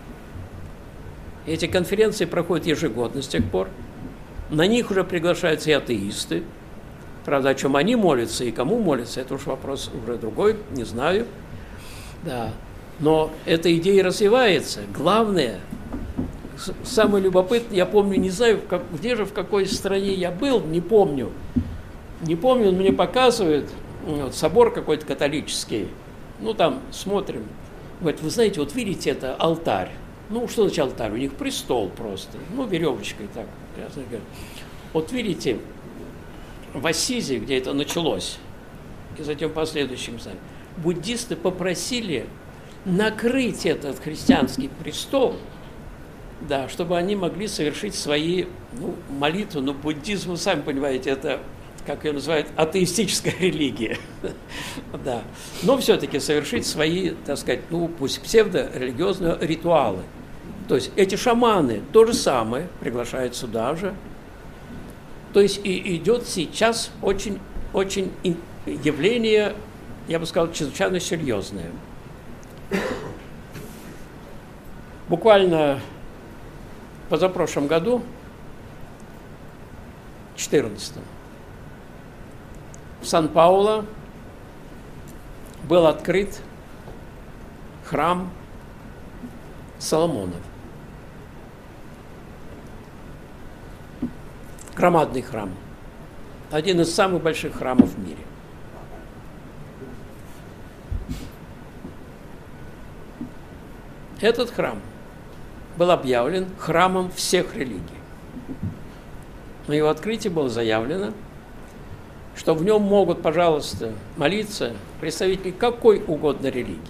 Эти конференции проходят ежегодно с тех пор. На них уже приглашаются и атеисты. Правда, о чем они молятся и кому молятся, это уж вопрос уже другой, не знаю. Да. Но эта идея развивается. Главное, самое любопытное, я помню, не знаю, где же, в какой стране я был, не помню. Не помню, он мне показывает, вот, собор какой-то католический. Ну, там смотрим. Говорит, вы знаете, вот видите, это алтарь. Ну, что значит алтарь? У них престол просто. Ну, веревочкой так. Вот видите, в Ассизе, где это началось, и затем последующим, буддисты попросили накрыть этот христианский престол, да, чтобы они могли совершить свои молитвы. Но буддизм, вы сами понимаете, это, как ее называют, атеистическая религия. Да. Но все-таки совершить свои, так сказать, пусть псевдорелигиозные ритуалы. То есть эти шаманы то же самое приглашают сюда же. То есть и идет сейчас очень явление, я бы сказал, чрезвычайно серьезное. Буквально позапрошлом году, в 2014, в Сан-Паулу был открыт храм Соломонов. Громадный храм. Один из самых больших храмов в мире. Этот храм был объявлен храмом всех религий. На его открытии было заявлено, что в нем могут, пожалуйста, молиться представители какой угодно религии.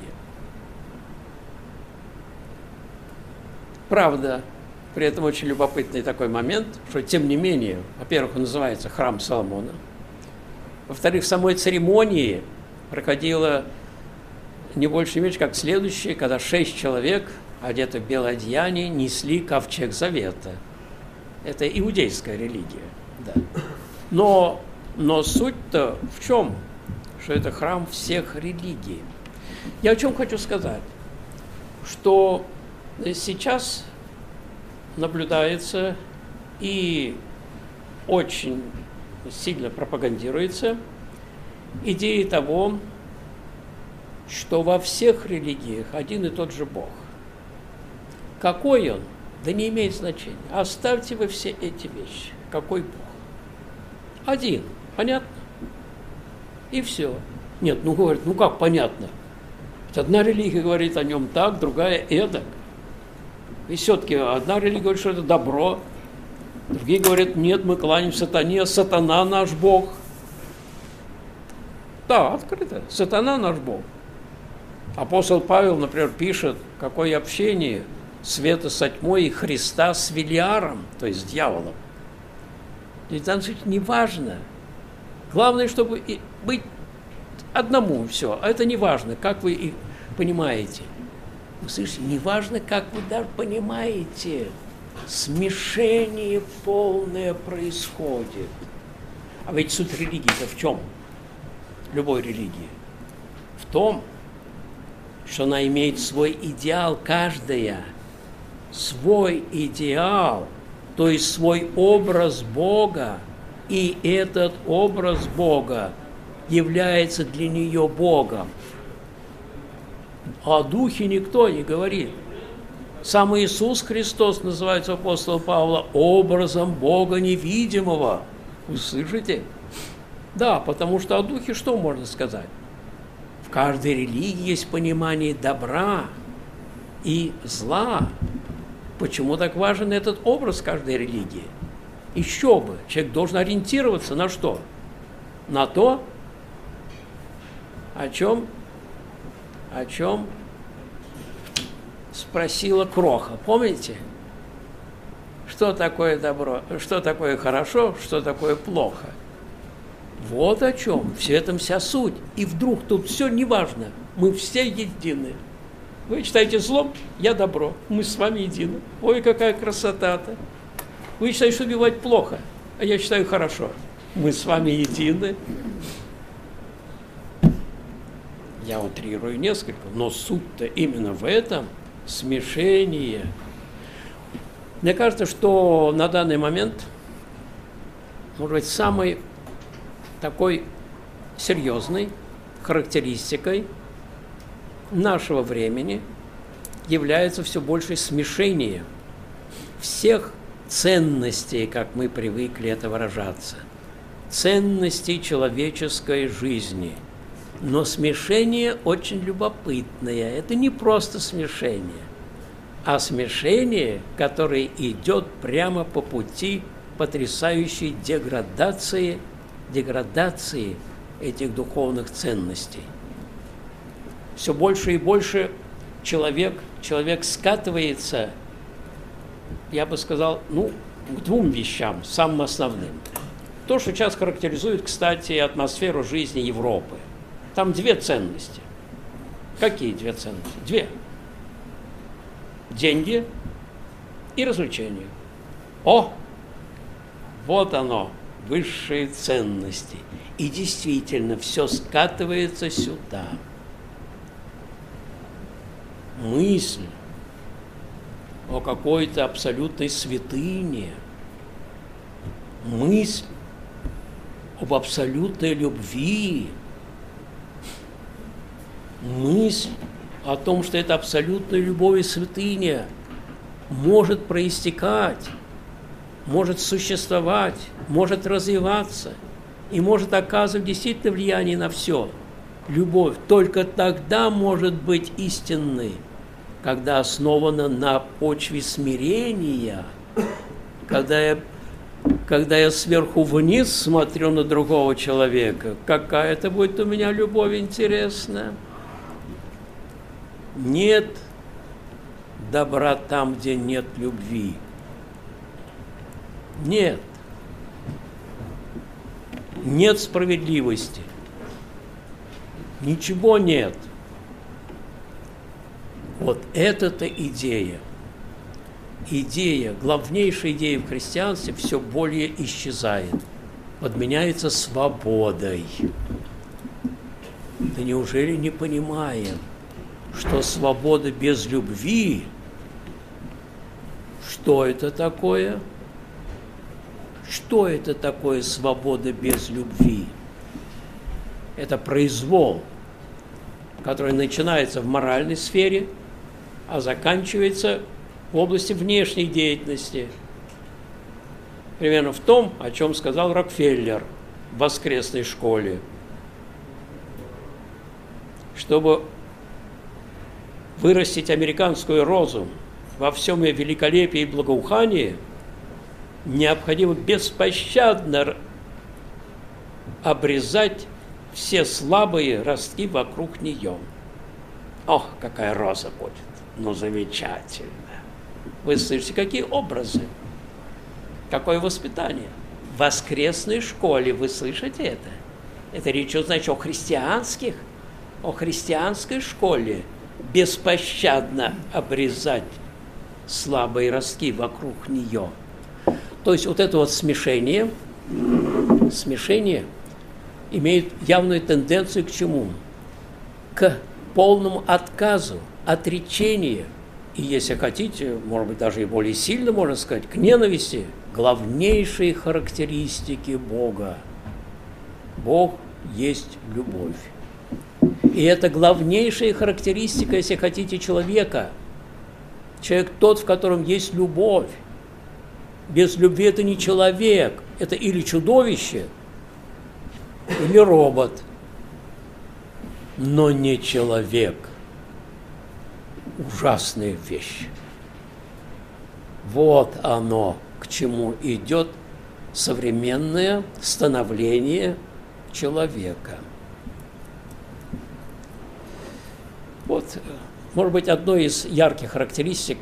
Правда, при этом очень любопытный такой момент, что, тем не менее, во-первых, он называется храм Соломона, во-вторых, в самой церемонии проходило не больше, не меньше, как следующее, когда 6 человек, одеты в белое одеяние, несли ковчег завета. Это иудейская религия. Да. Но суть-то в чем? Что это храм всех религий. Я о чем хочу сказать? Что сейчас наблюдается и очень сильно пропагандируется идея того, что во всех религиях один и тот же Бог. Какой он? Да не имеет значения. Оставьте вы все эти вещи. Какой Бог? Один. Понятно? И все. Нет, говорит, как понятно? Ведь одна религия говорит о нем так, другая эдак. И все-таки одна религия говорит, что это добро. Другие говорят, нет, мы кланяемся сатане, сатана наш Бог. Да, открыто. Сатана наш Бог. Апостол Павел, например, пишет, какое общение света со тьмой и Христа с Велиаром, то есть с дьяволом. И там не важно. Главное, чтобы быть одному все. А это не важно, как вы и понимаете. Вы слышите, не важно, как вы даже понимаете. Смешение полное происходит. А ведь суть религии-то в чем? Любой религии. В том, что она имеет свой идеал, каждая, свой идеал, то есть свой образ Бога, и этот образ Бога является для нее Богом. О духе никто не говорит. Сам Иисус Христос называется апостолом Павла образом Бога невидимого. Вы слышите? Да, потому что о духе что можно сказать? В каждой религии есть понимание добра и зла. Почему так важен этот образ каждой религии? Еще бы, человек должен ориентироваться на что? На то, о чем спросила Кроха. Помните? Что такое добро, что такое хорошо, что такое плохо? Вот о чем. В этом вся суть. И вдруг тут все неважно. Мы все едины. Вы считаете злом, я добро. Мы с вами едины. Ой, какая красота-то. Вы считаете, что убивать плохо, а я считаю хорошо. Мы с вами едины. Я утрирую несколько, но суть-то именно в этом смешение. Мне кажется, что на данный момент, может быть, самой такой серьезной характеристикой нашего времени является все большее смешение всех ценностей, как мы привыкли это выражаться, ценностей человеческой жизни. Но смешение очень любопытное. Это не просто смешение, а смешение, которое идет прямо по пути потрясающей деградации этих духовных ценностей. Все больше и больше человек скатывается, я бы сказал, к двум вещам, самым основным. То, что сейчас характеризует, кстати, атмосферу жизни Европы. Там две ценности. Какие две ценности? Две. Деньги и развлечения. Вот оно, высшие ценности. И действительно, все скатывается сюда. Мысль о какой-то абсолютной святыне, мысль об абсолютной любви, мысль о том, что эта абсолютная любовь и святыня может проистекать, может существовать, может развиваться и может оказывать действительно влияние на все. Любовь только тогда может быть истинной, когда основана на почве смирения, когда я сверху вниз смотрю на другого человека, какая это будет у меня любовь интересная. Нет добра там, где нет любви. Нет. Нет справедливости. Ничего нет. Вот это-то идея. Идея, главнейшая идея в христианстве все более исчезает. Подменяется свободой. Да неужели не понимаем, что свобода без любви, что это такое? Что это такое свобода без любви? Это произвол, который начинается в моральной сфере, а заканчивается в области внешней деятельности. Примерно в том, о чем сказал Рокфеллер в воскресной школе. Чтобы вырастить американскую розу во всем ее великолепии и благоухании, необходимо беспощадно обрезать все слабые ростки вокруг нее. Ох, какая роза будет! Ну, замечательно! Вы слышите, какие образы? Какое воспитание? В воскресной школе вы слышите это? Это речь, значит, о христианской школе. Беспощадно обрезать слабые ростки вокруг нее. То есть вот это вот смешение имеет явную тенденцию к чему? К полному отказу, отречению, и, если хотите, может быть, даже и более сильно можно сказать, к ненависти, главнейшие характеристики Бога. Бог есть любовь. И это главнейшая характеристика, если хотите, человека. Человек тот, в котором есть любовь. Без любви это не человек, это или чудовище, или робот, но не человек. Ужасная вещь. Вот оно, к чему идет современное становление человека. Вот, может быть, одной из ярких характеристик,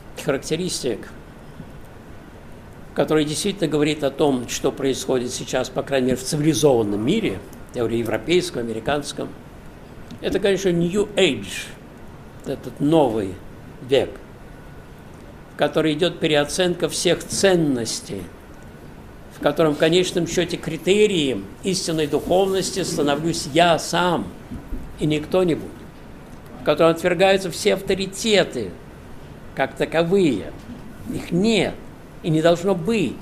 которая действительно говорит о том, что происходит сейчас, по крайней мере, в цивилизованном мире, я говорю, европейском, американском, это, конечно, New Age, этот новый век, в который идет переоценка всех ценностей, в котором в конечном счете критерием истинной духовности становлюсь я сам и не кто-нибудь, в котором отвергаются все авторитеты как таковые, их нет и не должно быть.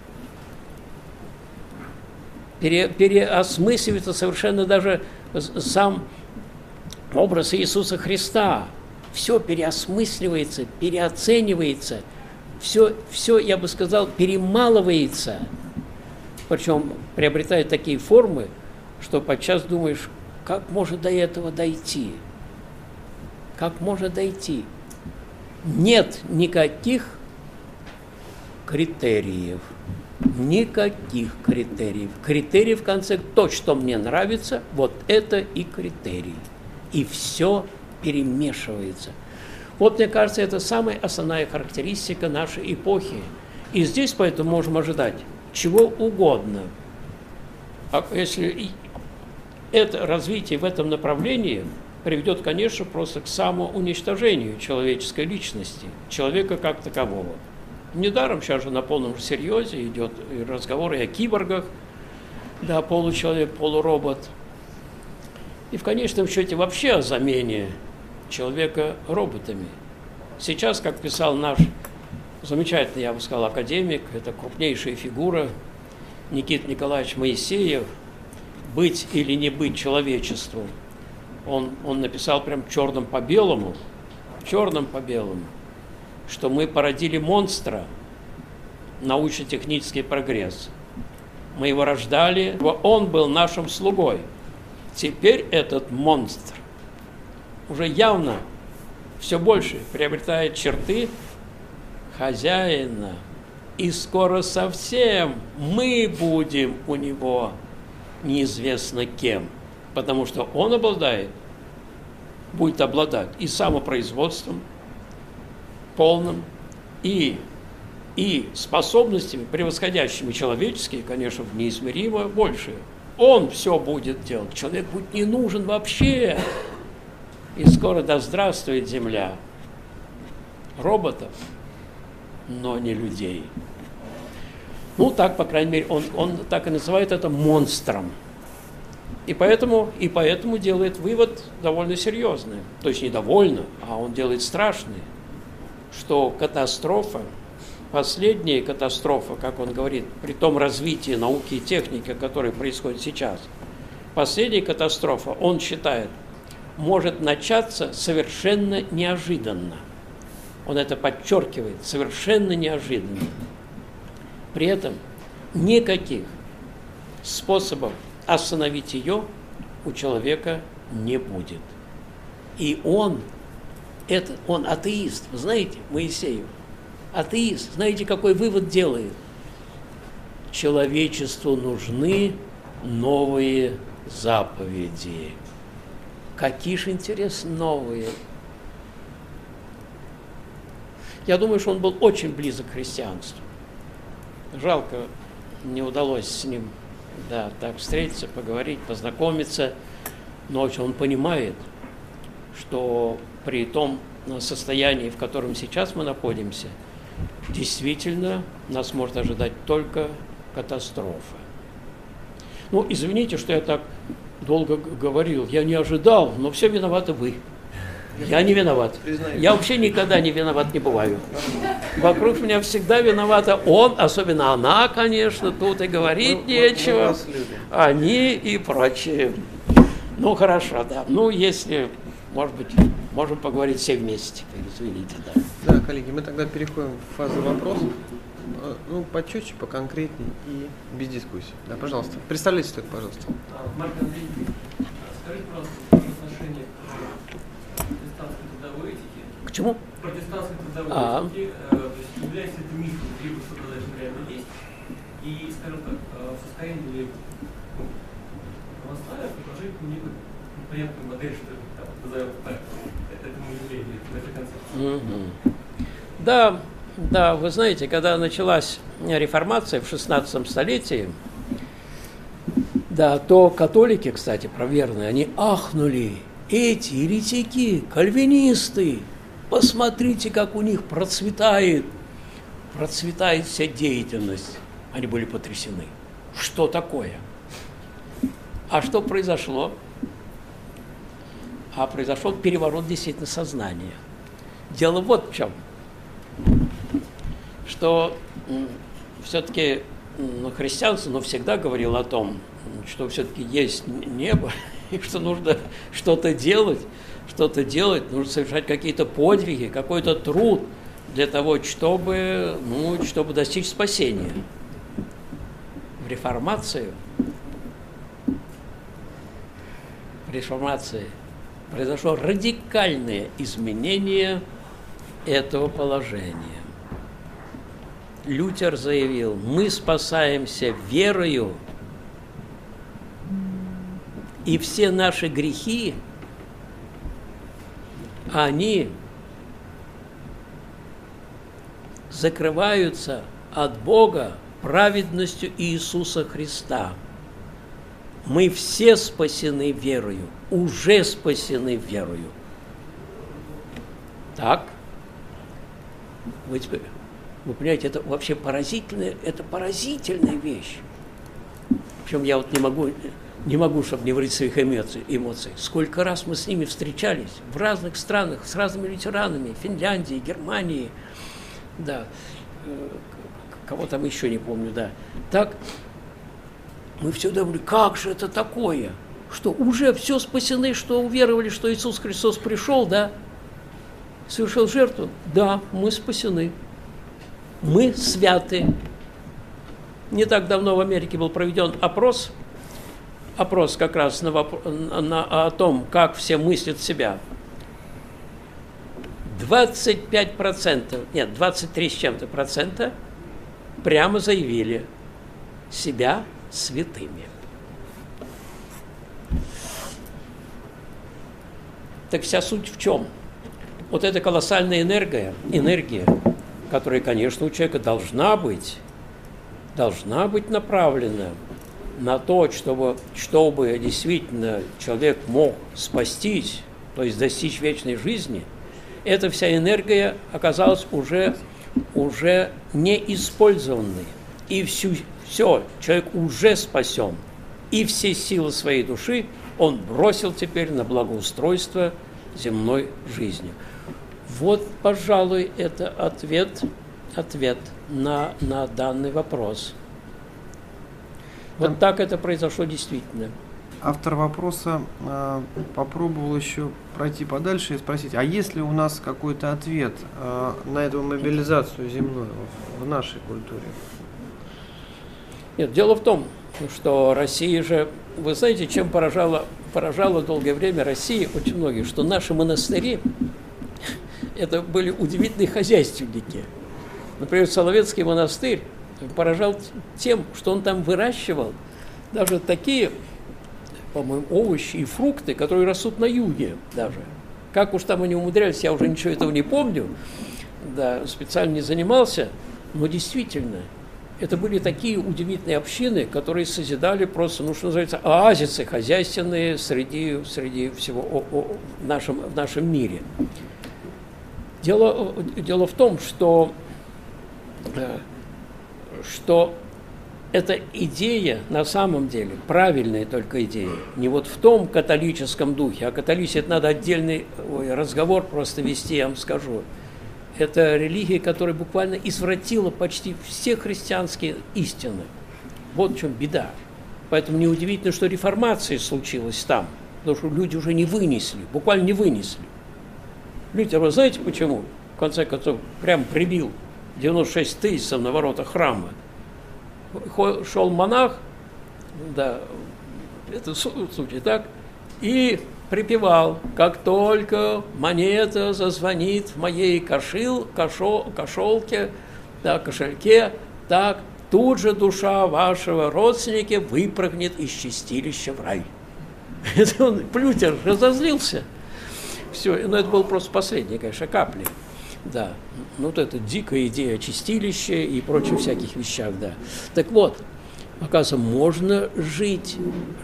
Переосмысливается совершенно даже сам образ Иисуса Христа. Все переосмысливается, переоценивается, все, я бы сказал, перемалывается. Причем приобретает такие формы, что подчас думаешь, как может до этого дойти? Как можно дойти? Нет никаких критериев. Никаких критериев. Критерий в конце, то, что мне нравится, вот это и критерий. И все перемешивается. Вот, мне кажется, это самая основная характеристика нашей эпохи. И здесь поэтому можем ожидать чего угодно. А если это развитие в этом направлении приведет, конечно, просто к самоуничтожению человеческой личности, человека как такового. Недаром сейчас же на полном серьезе идет разговор и о киборгах, да, получеловек, полуробот. И в конечном счете вообще о замене человека роботами. Сейчас, как писал наш замечательный, я бы сказал, академик, это крупнейшая фигура Никита Николаевич Моисеев, «Быть или не быть человечеству». Он написал прям черным по белому, что мы породили монстра, научно-технический прогресс. Мы его рождали, он был нашим слугой. Теперь этот монстр уже явно все больше приобретает черты хозяина. И скоро совсем мы будем у него неизвестно кем. Потому что он будет обладать и самопроизводством полным, и способностями, превосходящими человеческие, конечно, неизмеримо больше. Он все будет делать. Человек будет не нужен вообще. И скоро да здравствует земля. Роботов, но не людей. Ну, так, по крайней мере, он так и называет это монстром. И поэтому делает вывод довольно серьезный. То есть не довольно, а он делает страшный, что катастрофа, последняя катастрофа, как он говорит, при том развитии науки и техники, которая происходит сейчас, последняя катастрофа, он считает, может начаться совершенно неожиданно. Он это подчеркивает, совершенно неожиданно. При этом никаких способов остановить ее у человека не будет. И он атеист, вы знаете, Моисеев, атеист, знаете, какой вывод делает? Человечеству нужны новые заповеди. Какие же, интересно, новые? Я думаю, что он был очень близок к христианству. Жалко, не удалось с ним так встретиться, поговорить, познакомиться. Но он понимает, что при том состоянии, в котором сейчас мы находимся, действительно нас может ожидать только катастрофа. Ну, извините, что я так долго говорил, я не ожидал, но все виноваты вы. Я не виноват. Я вообще никогда не виноват не бываю. Вокруг меня всегда виновата он, особенно она, конечно, тут и говорить нечего. Они и прочие. Ну, хорошо, да. Ну, если, может быть, можем поговорить все вместе. Извините, да. Да, коллеги, мы тогда переходим в фазу вопросов. Ну, почетче, поконкретнее и без дискуссий. Да, пожалуйста. Представляйте только, пожалуйста. Марк Андреевич, скажите, пожалуйста, ваше отношение к протестантской трудовой этике. К чему? Протестантской трудовой этике. То есть является это мифом, либо что-то даже реально есть. И, скажем так, в состоянии ли православия предложить некую понятную модель, что ли, там, назовем так, этому явлению, этой концепции. Да. Да, вы знаете, когда началась реформация в 16 столетии, да, то католики, кстати, правоверные, они ахнули. Эти еретики, кальвинисты, посмотрите, как у них процветает вся деятельность. Они были потрясены. Что такое? А что произошло? А произошел переворот действительно сознания. Дело вот в чем. Что все-таки христианство всегда говорило о том, что все-таки есть небо, и что нужно что-то делать, нужно совершать какие-то подвиги, какой-то труд для того, чтобы достичь спасения. В реформации произошло радикальное изменение этого положения. Лютер заявил, мы спасаемся верою, и все наши грехи, они закрываются от Бога праведностью Иисуса Христа. Мы все спасены верою, уже спасены верою. Так? Вы понимаете, это вообще поразительная вещь. Причем я вот не могу, чтобы не говорить своих эмоций. Сколько раз мы с ними встречались в разных странах, с разными лютеранами, Финляндии, Германии, да, кого там еще не помню, да. Так, мы всегда говорили, как же это такое, что уже все спасены, что уверовали, что Иисус Христос пришел, да, совершил жертву, да, мы спасены. Мы святы. Не так давно в Америке был проведен опрос как раз о том, как все мыслят себя. 23 с чем-то процента прямо заявили себя святыми. Так вся суть в чем? Вот эта колоссальная энергия, которая, конечно, у человека должна быть направлена на то, чтобы действительно человек мог спастись, то есть достичь вечной жизни, эта вся энергия оказалась уже неиспользованной. И все, человек уже спасен. И все силы своей души он бросил теперь на благоустройство земной жизни. Вот, пожалуй, это ответ на данный вопрос. Вот так это произошло действительно. Автор вопроса попробовал еще пройти подальше и спросить, а есть ли у нас какой-то ответ на эту мобилизацию земную в нашей культуре? Нет, дело в том, что Россия же, вы знаете, чем поражала долгое время России, очень многие, что наши монастыри, это были удивительные хозяйственники. Например, Соловецкий монастырь поражал тем, что он там выращивал даже такие, по-моему, овощи и фрукты, которые растут на юге даже. Как уж там они умудрялись, я уже ничего этого не помню, да, специально не занимался, но действительно, это были такие удивительные общины, которые созидали просто, что называется, оазисы хозяйственные среди всего в нашем мире. Дело в том, что эта идея на самом деле, правильная только идея, не вот в том католическом духе, а католичестве это надо отдельный разговор просто вести, я вам скажу. Это религия, которая буквально извратила почти все христианские истины. Вот в чем беда. Поэтому неудивительно, что реформация случилась там, потому что люди уже не вынесли, буквально не вынесли. Люди, а вы знаете почему? В конце концов, прям прибил 96 тысяч на воротах храма. Шел монах, да, это случай так, и припевал: как только монета зазвонит в моей кошелке, да, кошельке, так тут же душа вашего родственника выпрыгнет из чистилища в рай. Это он, Лютер, разозлился. Все, но это было просто последняя, конечно, капля. Да, ну вот эта дикая идея о чистилище и прочих всяких вещах, да. Так вот, оказывается, можно жить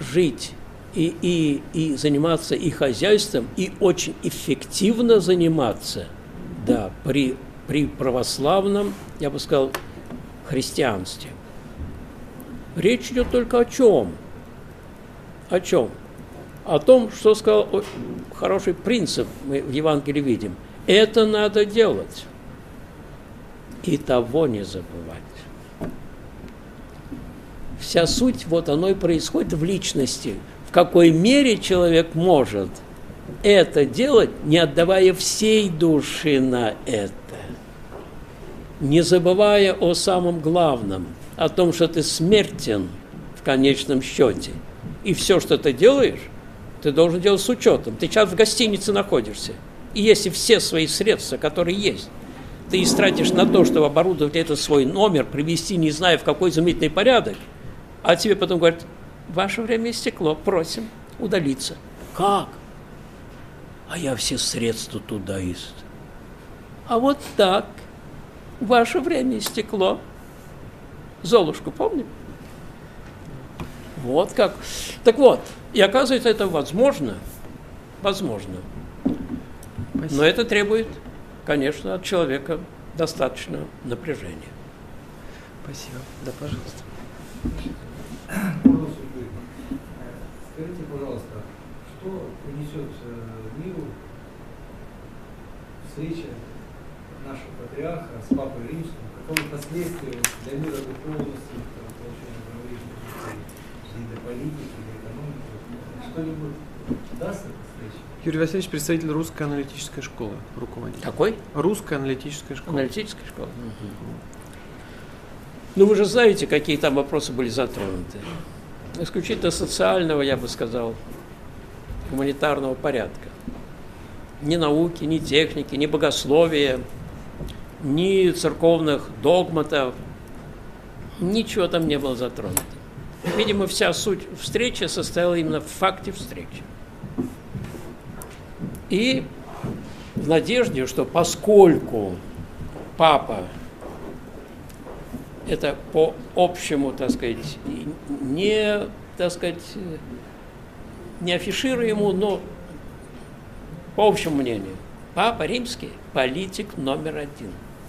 и заниматься и хозяйством, и очень эффективно заниматься, да, при православном, я бы сказал, христианстве. Речь идет только о чем? О чем? О том, что сказал хороший принцип, мы в Евангелии видим. Это надо делать. И того не забывать. Вся суть, вот оно и происходит в личности. В какой мере человек может это делать, не отдавая всей души на это. Не забывая о самом главном, о том, что ты смертен в конечном счете. И все, что ты делаешь, ты должен делать с учетом. Ты сейчас в гостинице находишься. И если все свои средства, которые есть, ты истратишь на то, чтобы оборудовать этот свой номер, привести, не знаю, в какой изумительный порядок, а тебе потом говорят: ваше время истекло, просим удалиться. Как? А я все средства туда ист. А вот так. Ваше время истекло. Золушку помним? Вот как. Так вот, и оказывается, это возможно. Возможно. Спасибо. Но это требует, конечно, от человека достаточно напряжения. Спасибо. Да, пожалуйста. Скажите, пожалуйста, что принесет миру встреча нашего патриарха с Папой Римским? Каковы последствия для мира духовности, для политики, для экономики? Что-нибудь даст эта встреча? Юрий Васильевич, представитель Русской аналитической школы, руководитель. Какой? Русская аналитическая школа. Аналитическая школа. Ну, вы же знаете, какие там вопросы были затронуты. Исключительно социального, я бы сказал, гуманитарного порядка. Ни науки, ни техники, ни богословия, ни церковных догматов. Ничего там не было затронуто. Видимо, вся суть встречи состояла именно в факте встречи. И в надежде, что поскольку папа, это по общему, так сказать, не афишируемому, но по общему мнению, папа римский политик номер один.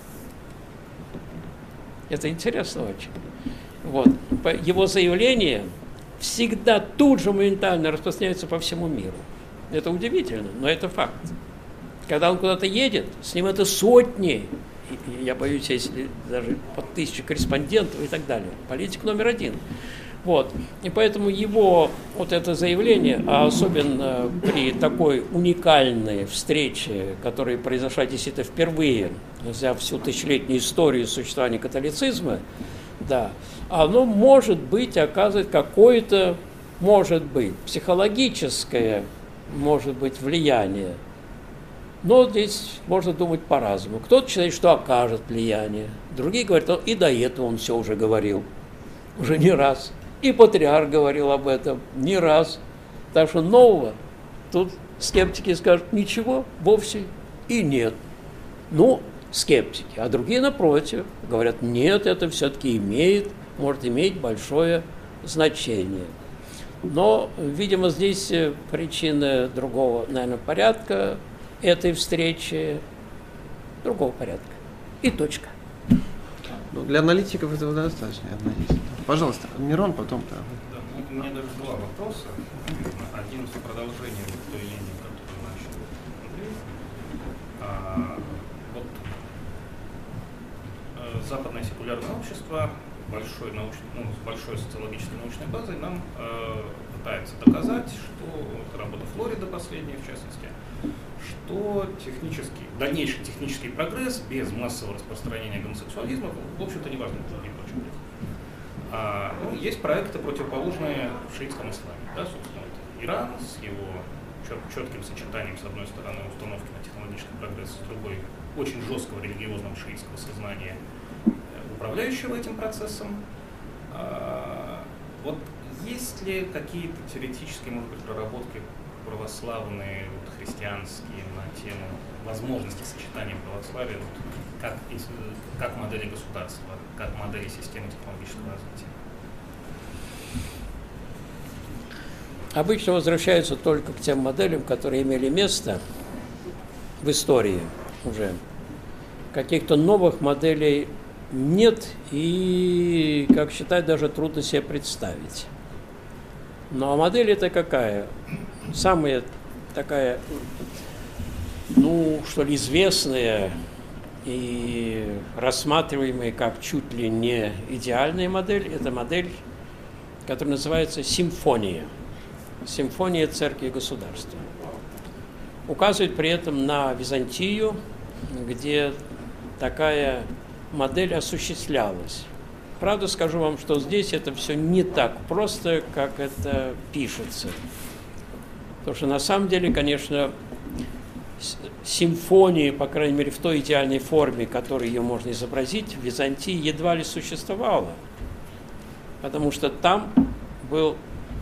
Это интересно очень. Вот. Его заявления всегда тут же моментально распространяются по всему миру. Это удивительно, но это факт. Когда он куда-то едет, с ним это сотни, я боюсь, если даже под 1000 корреспондентов и так далее. Политик номер один. Вот. И поэтому его вот это заявление, а особенно при такой уникальной встрече, которая произошла действительно впервые, взяв всю тысячелетнюю историю существования католицизма, да, оно может быть, оказывает какое-то, может быть, психологическое, может быть, влияние. Но здесь можно думать по-разному. Кто-то считает, что окажет влияние. Другие говорят, и до этого он все уже говорил. Уже не раз. И патриарх говорил об этом не раз. Так что нового тут скептики скажут, ничего вовсе и нет. Ну, скептики. А другие, напротив, говорят, нет, это все-таки может иметь большое значение. Но, видимо, здесь причина другого, наверное, порядка этой встречи, другого порядка. И точка. Ну, для аналитиков этого достаточно, одна есть. Пожалуйста, Мирон, потом ты. Да, у меня даже два вопроса. Один в продолжении той линии, которую начал Андрей. Вот западное секулярное общество, с большой социологической научной базой нам пытается доказать, что работа Флорида последняя, в частности, что дальнейший технический прогресс без массового распространения гомосексуализма, в общем-то, невозможно. Есть проекты, противоположные шиитскому исламе. Да, собственно, это Иран с его четким сочетанием, с одной стороны, установки на технологический прогресс, с другой, очень жесткого религиозного шиитского сознания, управляющего этим процессом. Вот есть ли какие-то теоретические, может быть, проработки православные, христианские на тему возможности сочетания православия как модели государства, как модели системы технологического развития? Обычно возвращаются только к тем моделям, которые имели место в истории уже. Каких-то новых моделей нет, и, как считать, даже трудно себе представить. Ну, а модель это какая? Самая такая, что ли, известная и рассматриваемая как чуть ли не идеальная модель, это модель, которая называется симфония. Симфония церкви и государства. Указывает при этом на Византию, где такая модель осуществлялась. Правда, скажу вам, что здесь это все не так просто, как это пишется. Потому что на самом деле, конечно, симфонии, по крайней мере, в той идеальной форме, которой ее можно изобразить, в Византии едва ли существовало. Потому что там был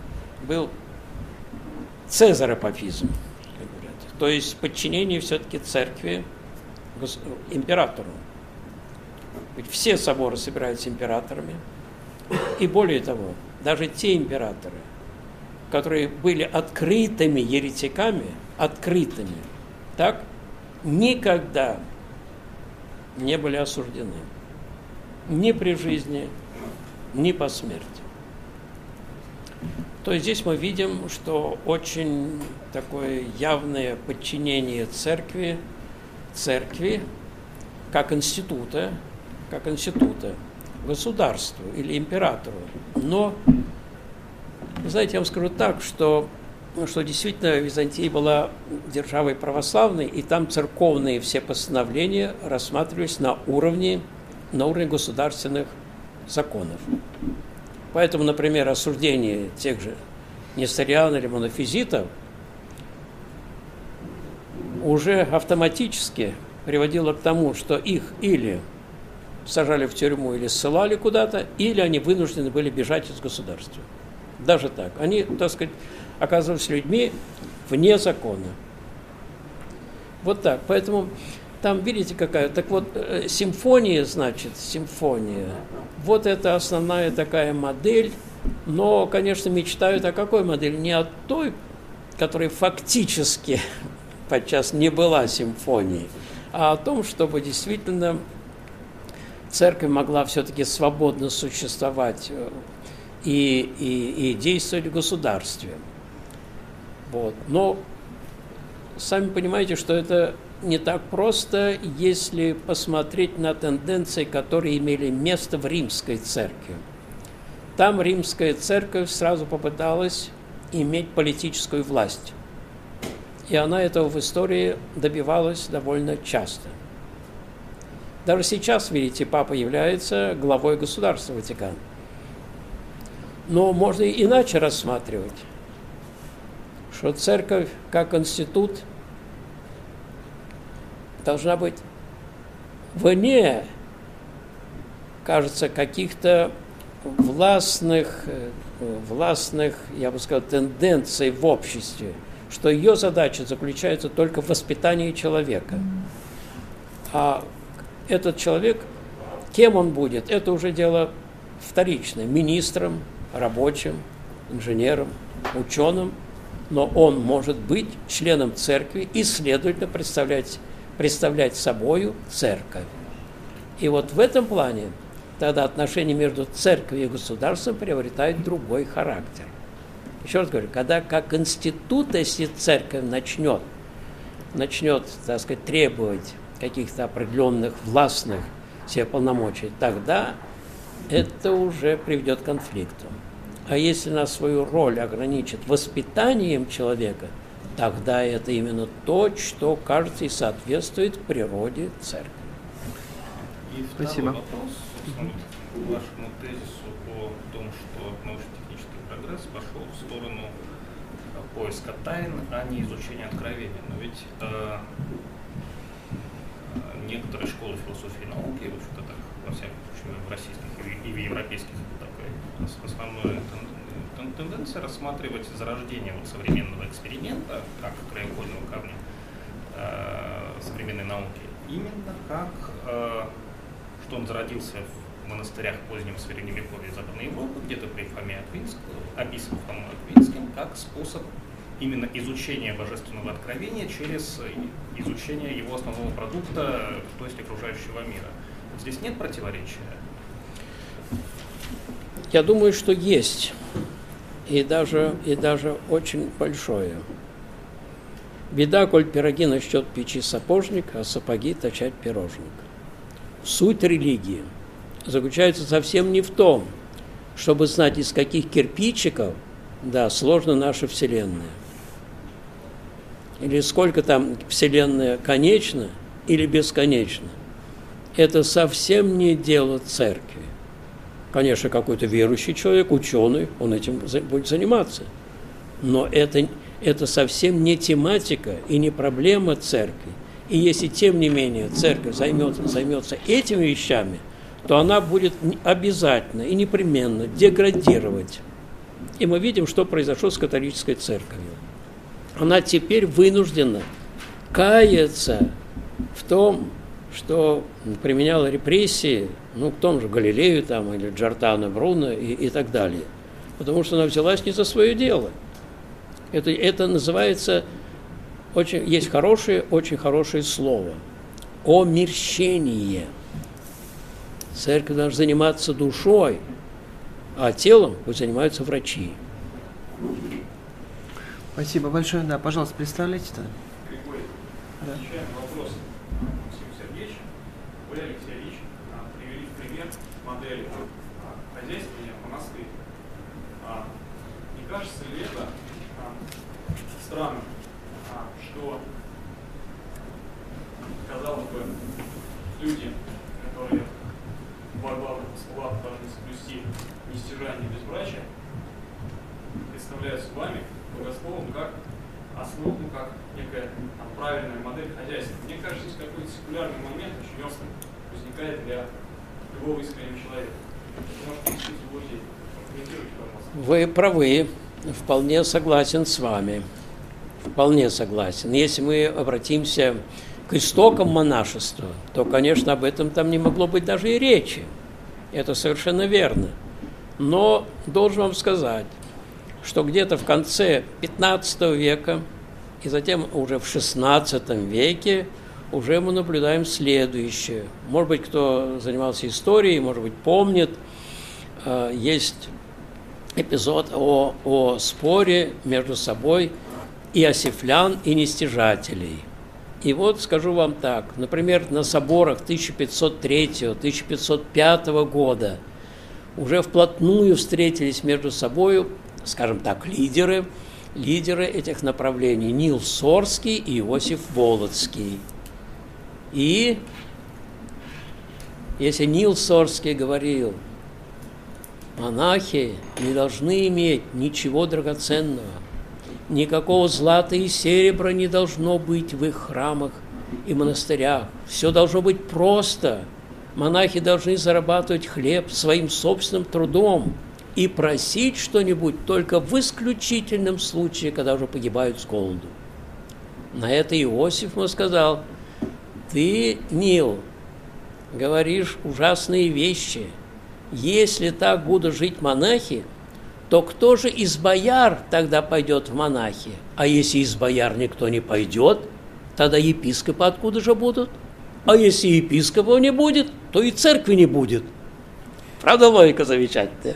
цезаропапизм, как говорят. То есть подчинение все-таки церкви императору. Ведь все соборы собираются императорами. И более того, даже те императоры, которые были открытыми еретиками, так, никогда не были осуждены. Ни при жизни, ни по смерти. То есть здесь мы видим, что очень такое явное подчинение церкви как института государству или императору. Но, знаете, я вам скажу так, что действительно Византия была державой православной, и там церковные все постановления рассматривались на уровне государственных законов. Поэтому, например, осуждение тех же несториан или монофизитов уже автоматически приводило к тому, что их или сажали в тюрьму, или ссылали куда-то, или они вынуждены были бежать из государства. Даже так. Они, так сказать, оказывались людьми вне закона. Вот так. Поэтому там, видите, какая. Так вот, симфония. Вот это основная такая модель. Но, конечно, мечтают о какой модели? Не о той, которая фактически подчас не была симфонией, а о том, чтобы действительно церковь могла все-таки свободно существовать и действовать в государстве. Вот. Но сами понимаете, что это не так просто, если посмотреть на тенденции, которые имели место в римской церкви. Там римская церковь сразу попыталась иметь политическую власть. И она этого в истории добивалась довольно часто. Даже сейчас, видите, папа является главой государства Ватикана. Но можно и иначе рассматривать, что церковь как институт должна быть вне, кажется, каких-то властных, я бы сказал, тенденций в обществе, что ее задача заключается только в воспитании человека. А этот человек, кем он будет, это уже дело вторичное. Министром, рабочим, инженером, ученым, но он может быть членом церкви и, следовательно, представлять собою церковь. И вот в этом плане тогда отношения между церковью и государством приобретают другой характер. Еще раз говорю, когда как институт, если церковь начнет, так сказать, требовать каких-то определенных властных себе полномочий, тогда это уже приведет к конфликту. А если на свою роль ограничит воспитанием человека, тогда это именно то, что, кажется, и соответствует природе церкви. И Спасибо. второй вопрос, к вашему тезису о том, что научно-технический прогресс пошел в сторону поиска тайн, а не изучения откровения. Но ведь некоторые школы философии и науки, в общем-то так, во всяком случае, в российских и в европейских, такая основная тенденция рассматривать зарождение вот современного эксперимента, как краеугольного камня современной науки, именно как, что он зародился в монастырях позднего Средневековья Западной Европы, где-то при Фоме Аквинском, описан Фомой Аквинским, как способ именно изучения божественного откровения через изучение его основного продукта, то есть окружающего мира. Здесь нет противоречия? Я думаю, что есть, и даже очень большое. Беда, коль пироги начнет печи сапожник, а сапоги точать пирожник. Суть религии заключается совсем не в том, чтобы знать, из каких кирпичиков, сложна наша Вселенная. Или сколько там Вселенная конечна или бесконечна. Это совсем не дело церкви. Конечно, какой-то верующий человек, ученый, он этим будет заниматься. Но это совсем не тематика и не проблема церкви. И если, тем не менее, церковь займется этими вещами, то она будет обязательно и непременно деградировать. И мы видим, что произошло с католической церковью. Она теперь вынуждена каяться в том, что применяла репрессии, к тому же Галилею там, или Джордано Бруно и так далее. Потому что она взялась не за свое дело. Это называется, есть очень хорошее слово – омерщение. Церковь должна заниматься душой, а телом пусть занимаются врачи. Спасибо большое. Да, пожалуйста, представляйте-то. Григорий, отвечаем на вопрос Максима Сергеевича. Вы, Алексей Ильич, привели в пример модели хозяйствования монастыря. Не кажется ли это странным, что, казалось бы, люди, которые два главных постулата должны соблюсти нестяжание и безбрачие, представляют вами богословом как основу, как некая правильная модель хозяйства. Мне кажется, здесь какой-то секулярный момент очень острый возникает для любого искреннего человека. Это может быть заблуждение. Прокомментируйте, пожалуйста. Вы правы, вполне согласен с вами. Вполне согласен. Если мы обратимся к истокам монашества, то, конечно, об этом там не могло быть даже и речи. Это совершенно верно. Но должен вам сказать, что где-то в конце 15 века и затем уже в 16 веке уже мы наблюдаем следующее. Может быть, кто занимался историей, может быть, помнит, есть эпизод о споре между собой иосифлян и нестяжателей. И вот скажу вам так, например, на соборах 1503-1505 года уже вплотную встретились между собой, скажем так, лидеры этих направлений, Нил Сорский и Иосиф Волоцкий. И если Нил Сорский говорил, монахи не должны иметь ничего драгоценного, никакого злата и серебра не должно быть в их храмах и монастырях. Все должно быть просто. Монахи должны зарабатывать хлеб своим собственным трудом и просить что-нибудь только в исключительном случае, когда уже погибают с голоду. На это Иосиф ему сказал: ты, Нил, говоришь ужасные вещи. Если так будут жить монахи, то кто же из бояр тогда пойдет в монахи? А если из бояр никто не пойдет, тогда епископы откуда же будут? А если епископов не будет, то и церкви не будет. Правда, логика замечательная?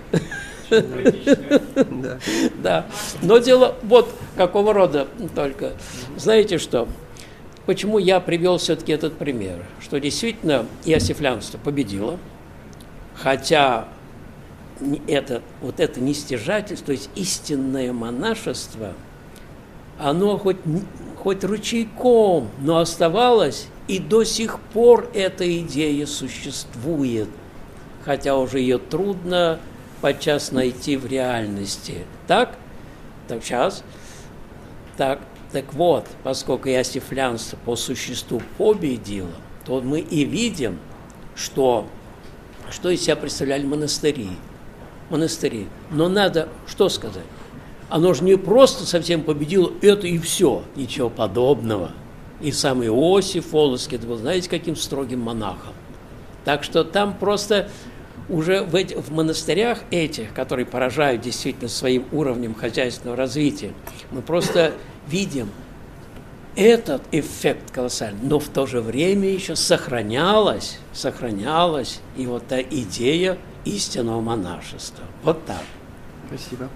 Да. Да. Но дело вот какого рода только. Знаете что? Почему я привел все-таки этот пример? Что действительно иосифлянство победило, хотя вот это нестяжательство, то есть истинное монашество, оно хоть ручейком, но оставалось, и до сих пор эта идея существует, хотя уже ее трудно подчас найти в реальности. Так сейчас, так вот, поскольку иосифлянство по существу победило, то мы и видим, что из себя представляли монастыри. Но надо что сказать? Оно же не просто совсем победило это и все, ничего подобного. И сам Иосиф Волоцкий был, знаете, каким строгим монахом. Так что там просто уже в монастырях этих, которые поражают действительно своим уровнем хозяйственного развития, мы просто видим этот эффект колоссальный, но в то же время еще сохранялась и вот та идея истинного монашества. Вот так. Спасибо.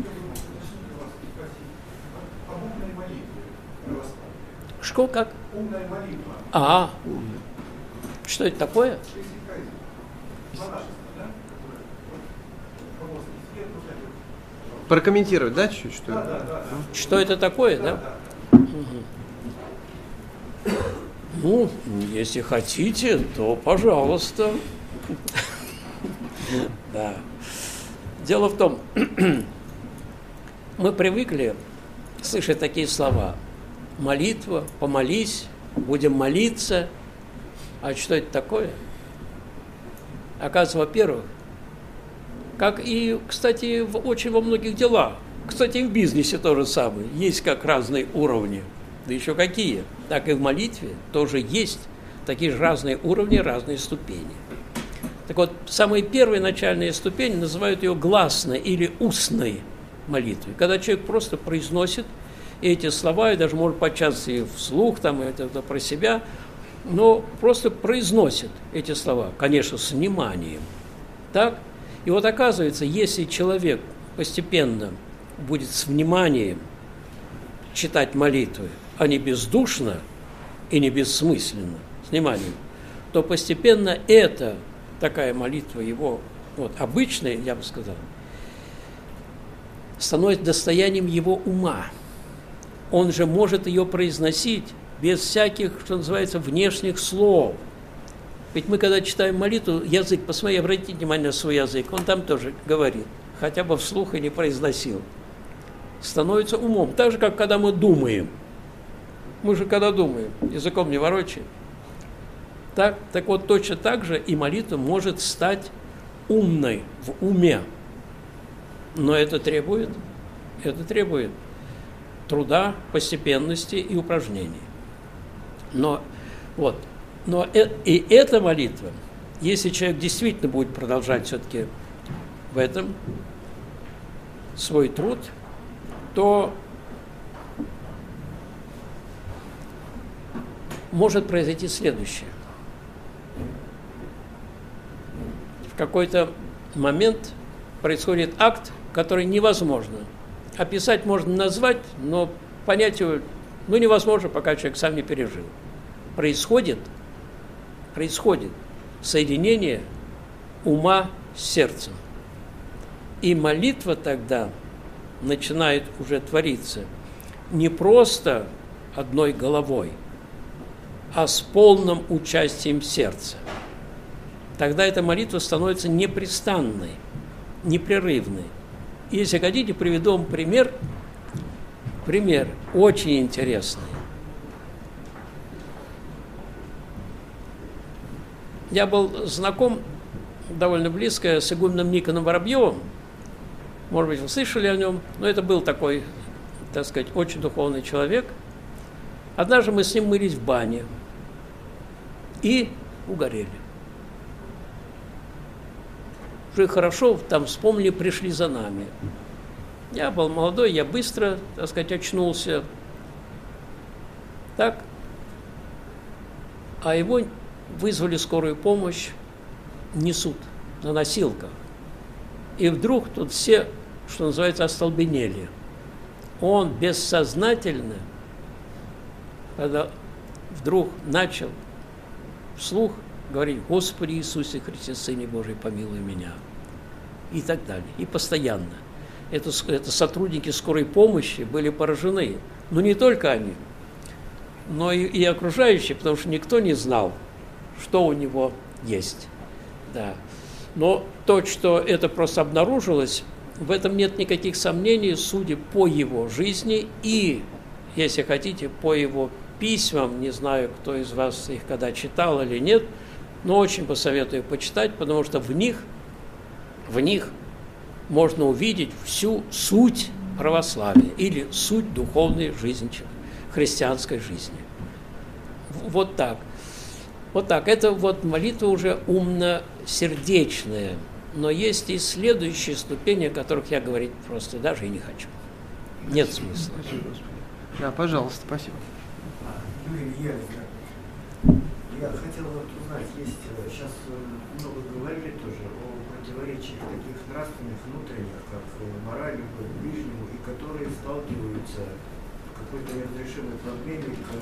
Что, как? Умная молитва. Что это такое? Прокомментировать, да, чуть-чуть? Что, Да. Что это такое, да? Угу. Ну, если хотите, то пожалуйста. Да. Дело в том, мы привыкли слышать такие слова. Молитва, помолись, будем молиться. А что это такое? Оказывается, во-первых, как и, кстати, очень во многих делах. Кстати, и в бизнесе то же самое. Есть как разные уровни. Да еще какие. Так и в молитве тоже есть такие же разные уровни, разные ступени. Так вот, самые первые начальные ступени называют ее гласной или устной молитвой. Когда человек просто произносит эти слова, и даже может подчас и вслух, там, это про себя, но просто произносит эти слова, конечно, с вниманием. Так? И вот оказывается, если человек постепенно будет с вниманием читать молитвы, а не бездушно и не бессмысленно, с вниманием, то постепенно эта такая молитва его, вот, обычная, я бы сказал, становится достоянием его ума. Он же может ее произносить без всяких, что называется, внешних слов. Ведь мы, когда читаем молитву, язык, посмотрите, обратите внимание на свой язык, он там тоже говорит, хотя бы вслух и не произносил. Становится умом. Так же, как когда мы думаем. Мы же когда думаем, языком не ворочаем. Так вот, точно так же и молитва может стать умной в уме. Но это требует труда, постепенности и упражнений. Но и эта молитва, если человек действительно будет продолжать все-таки в этом свой труд, то может произойти следующее. В какой-то момент происходит акт, который невозможно описать, можно назвать, но понять его невозможно, пока человек сам не пережил. Происходит соединение ума с сердцем. И молитва тогда начинает уже твориться не просто одной головой, а с полным участием сердца. Тогда эта молитва становится непрестанной, непрерывной. Если хотите, приведу вам пример очень интересный. Я был знаком довольно близко с игуменом Никоном Воробьевым. Может быть, вы слышали о нем, но это был такой, так сказать, очень духовный человек. Однажды мы с ним мылись в бане и угорели. Уже хорошо, там вспомнили, пришли за нами. Я был молодой, я быстро, так сказать, очнулся. Так. А его вызвали скорую помощь, несут на носилках. И вдруг тут все, что называется, остолбенели. Он бессознательно, когда вдруг начал вслух говорить: «Господи Иисусе Христе, Сыне Божий, помилуй меня». И так далее. И постоянно. Это сотрудники скорой помощи были поражены. Но не только они, но и окружающие, потому что никто не знал, что у него есть. Да. Но то, что это просто обнаружилось, в этом нет никаких сомнений, судя по его жизни и, если хотите, по его письмам. Не знаю, кто из вас их когда читал или нет, но очень посоветую почитать, потому что в них можно увидеть всю суть православия или суть духовной жизни, христианской жизни. Вот так. Вот так. Это вот молитва уже умно-сердечная. Но есть и следующие ступени, о которых я говорить просто даже и не хочу. Нет смысла. Спасибо, Господи. Да, пожалуйста, спасибо. Юрий, я хотел вот узнать, есть сейчас много говорили тоже о противоречиях таких нравственных, внутренних, как мораль к ближнему, и которые сталкиваются в какой-то неразрешимой проблеме к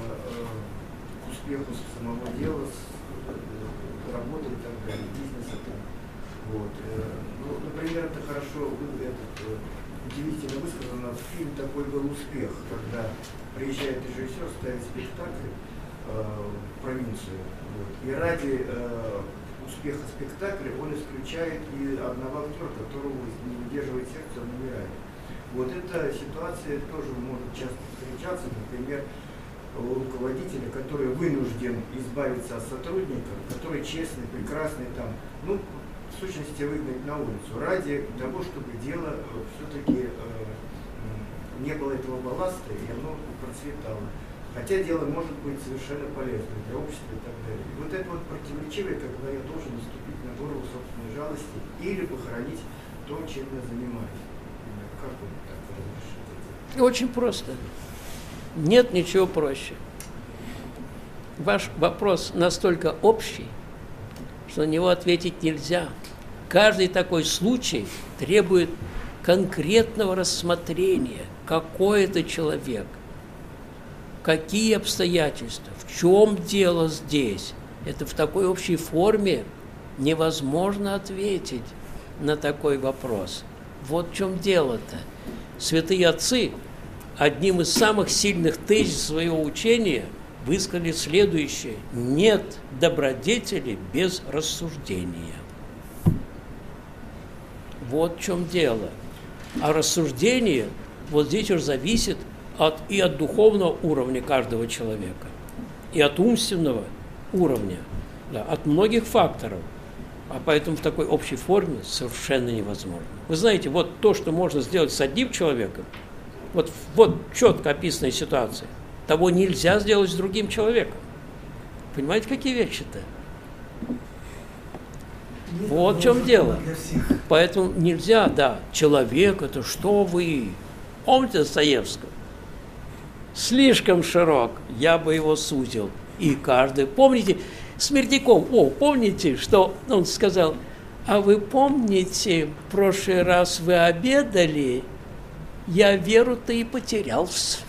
успеху самого дела, с работой и так далее, бизнеса. Вот. Ну, например, это хорошо удивительно высказано. Фильм «Такой был успех», когда приезжает режиссер, ставит спектакль в провинцию. Вот. И ради успеха спектакля он исключает и одного актера, которого не выдерживает сердце, он умирает. Вот эта ситуация тоже может часто встречаться, например, у руководителя, который вынужден избавиться от сотрудника, который честный, прекрасный, там, ну, в сущности, выгнать на улицу, ради того, чтобы дело все-таки не было этого балласта, и оно процветало. Хотя дело может быть совершенно полезным для общества и так далее. И вот это вот противоречивое, когда я должен наступить на горло собственной жалости или похоронить то, чем я занимаюсь. Как вы так разрешите? Очень просто. Нет ничего проще. Ваш вопрос настолько общий, что на него ответить нельзя. Каждый такой случай требует конкретного рассмотрения. Какой это человек? Какие обстоятельства? В чем дело здесь? Это в такой общей форме невозможно ответить на такой вопрос. Вот в чем дело-то. Святые отцы одним из самых сильных тезисов своего учения высказали следующее: нет добродетели без рассуждения. Вот в чем дело. А рассуждение вот здесь уже зависит и от духовного уровня каждого человека, и от умственного уровня, да, от многих факторов. А поэтому в такой общей форме совершенно невозможно. Вы знаете, вот то, что можно сделать с одним человеком, вот четко описанная ситуация, того нельзя сделать с другим человеком. Понимаете, какие вещи-то? Вот в чем дело. Поэтому нельзя, да, человек, это что вы? Помните Достоевского? Слишком широк, я бы его сузил. И каждый, помните, Смердяков, помните, что он сказал: а вы помните, в прошлый раз вы обедали, я веру-то и потерялся.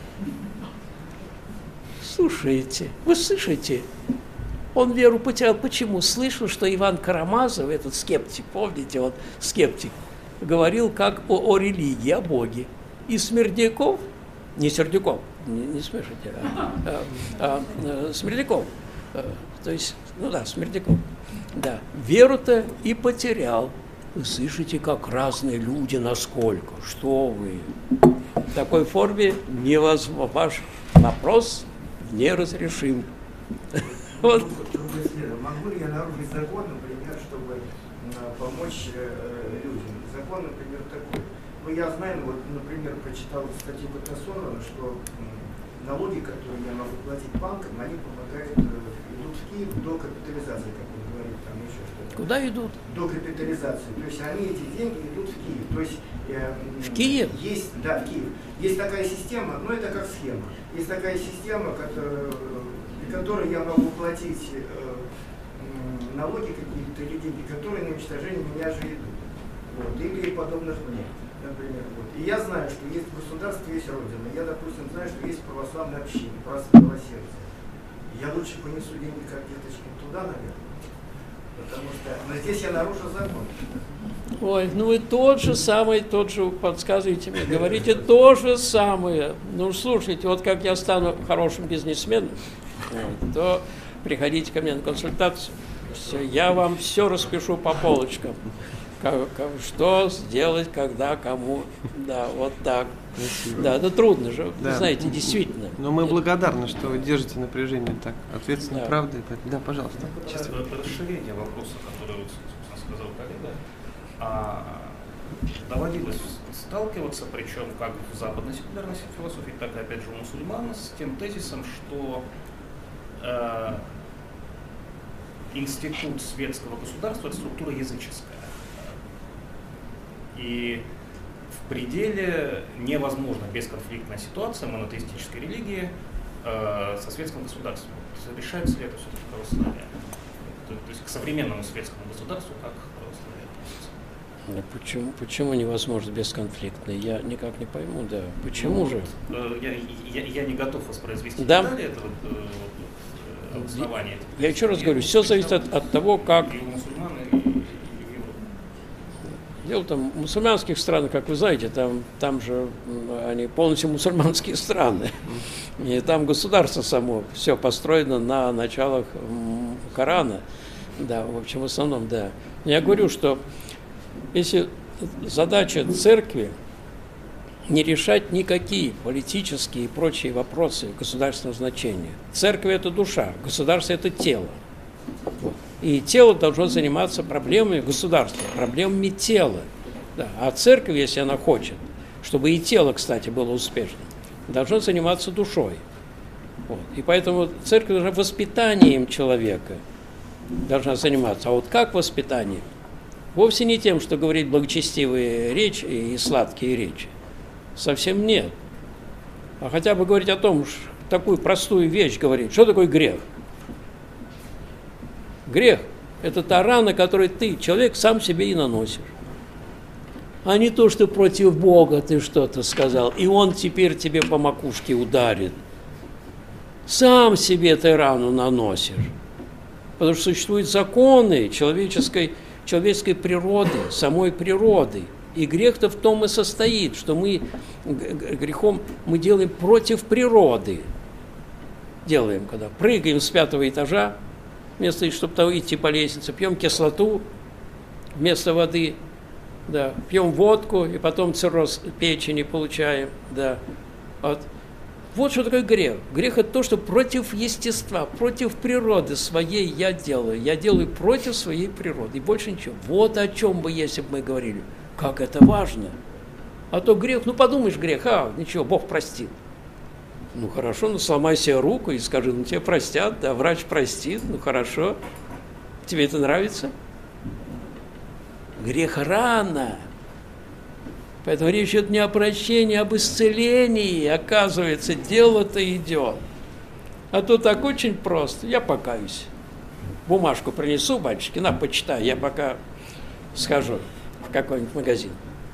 Слушайте, вы слышите? Он веру потерял. Почему? Слышал, что Иван Карамазов, этот скептик, помните, он скептик, говорил как о религии, о Боге. И Смердяков, не Сердюков, не смешите, Смердяков, то есть, ну да, Смердяков, да, веру-то и потерял. Вы слышите, как разные люди, насколько, что вы. В такой форме невозможно. Ваш вопрос неразрешим. Вот. Могу ли я нарушить закон, например, чтобы помочь людям? Закон, например, такой. Ну, я знаю, вот, например, прочитал статью Катасонова, что налоги, которые я могу платить банкам, они помогают, идут в Киев до капитализации, как он говорит, там еще что-то. Куда идут? До капитализации. То есть они, эти деньги, идут в Киев. То есть, в Киев? Есть, да, в Киев. Есть такая система, но это как схема. Есть такая система, при которой я могу платить налоги какие-то или деньги, которые на уничтожение меня же идут. Вот, или подобных мне, например. Вот. И я знаю, что есть государство, есть Родина. Я, допустим, знаю, что есть православная община, православие. Я лучше понесу деньги как деточки туда, наверное. Потому что здесь я нарушу закон. Ой, ну вы тот же подсказываете мне, говорите то же самое. Ну, слушайте, вот как я стану хорошим бизнесменом, то приходите ко мне на консультацию. Все, я вам все распишу по полочкам. Что сделать, когда, кому. Да, вот так. Спасибо. Да, это трудно же, да. Вы знаете, действительно. Но мы благодарны, что вы держите напряжение так ответственно, да. Правда. Да, пожалуйста. Это расширение вопроса, который, собственно, сказал коллега. Доводилось сталкиваться, причем как в западной секулярной философии, так и, опять же, у мусульман, с тем тезисом, что институт светского государства – это структура языческая. И в пределе невозможна бесконфликтная ситуация монотеистической религии со светским государством. Решается ли это все-таки православие? То есть к современному светскому государству как православие относится? Почему невозможно бесконфликтно? Я никак не пойму, да. Почему же? Я не готов воспроизвести детали этого основания. Я еще раз говорю, все зависит от того, как... И у мусульман, Дело там в мусульманских странах, как вы знаете, там же они полностью мусульманские страны. И там государство само все построено на началах Корана. Да, в общем, в основном, да. Я говорю, что если задача церкви не решать никакие политические и прочие вопросы государственного значения. Церковь – это душа, государство – это тело. Вот. И тело должно заниматься проблемами государства, проблемами тела. Да. А церковь, если она хочет, чтобы и тело, кстати, было успешным, должно заниматься душой. Вот. И поэтому церковь должна воспитанием человека должна заниматься. А вот как воспитанием? Вовсе не тем, что говорит благочестивые речи и сладкие речи. Совсем нет. А хотя бы говорить о том, такую простую вещь говорить. Что такое грех? Грех – это та рана, которую ты, человек, сам себе и наносишь. А не то, что против Бога ты что-то сказал, и Он теперь тебе по макушке ударит. Сам себе ты рану наносишь. Потому что существуют законы человеческой природы, самой природы. И грех-то в том и состоит, что мы грехом мы делаем против природы. Делаем, когда прыгаем с 5-го этажа, вместо того, чтобы идти по лестнице, пьем кислоту вместо воды, да, пьем водку, и потом цирроз печени получаем. Да. Вот что такое грех. Грех – это то, что против естества, против природы своей я делаю. Я делаю против своей природы, и больше ничего. Вот о чем бы, если бы мы говорили. Как это важно. А то грех, подумаешь, грех, ничего, Бог простит. Хорошо, сломай себе руку и скажи, тебе простят, да, врач простит, хорошо. Тебе это нравится? Грех рано. Поэтому речь идет не о прощении, а об исцелении. Оказывается, дело-то идет. А то так очень просто. Я покаюсь. Бумажку принесу, батюшки, почитай. Я пока схожу в какой-нибудь магазин.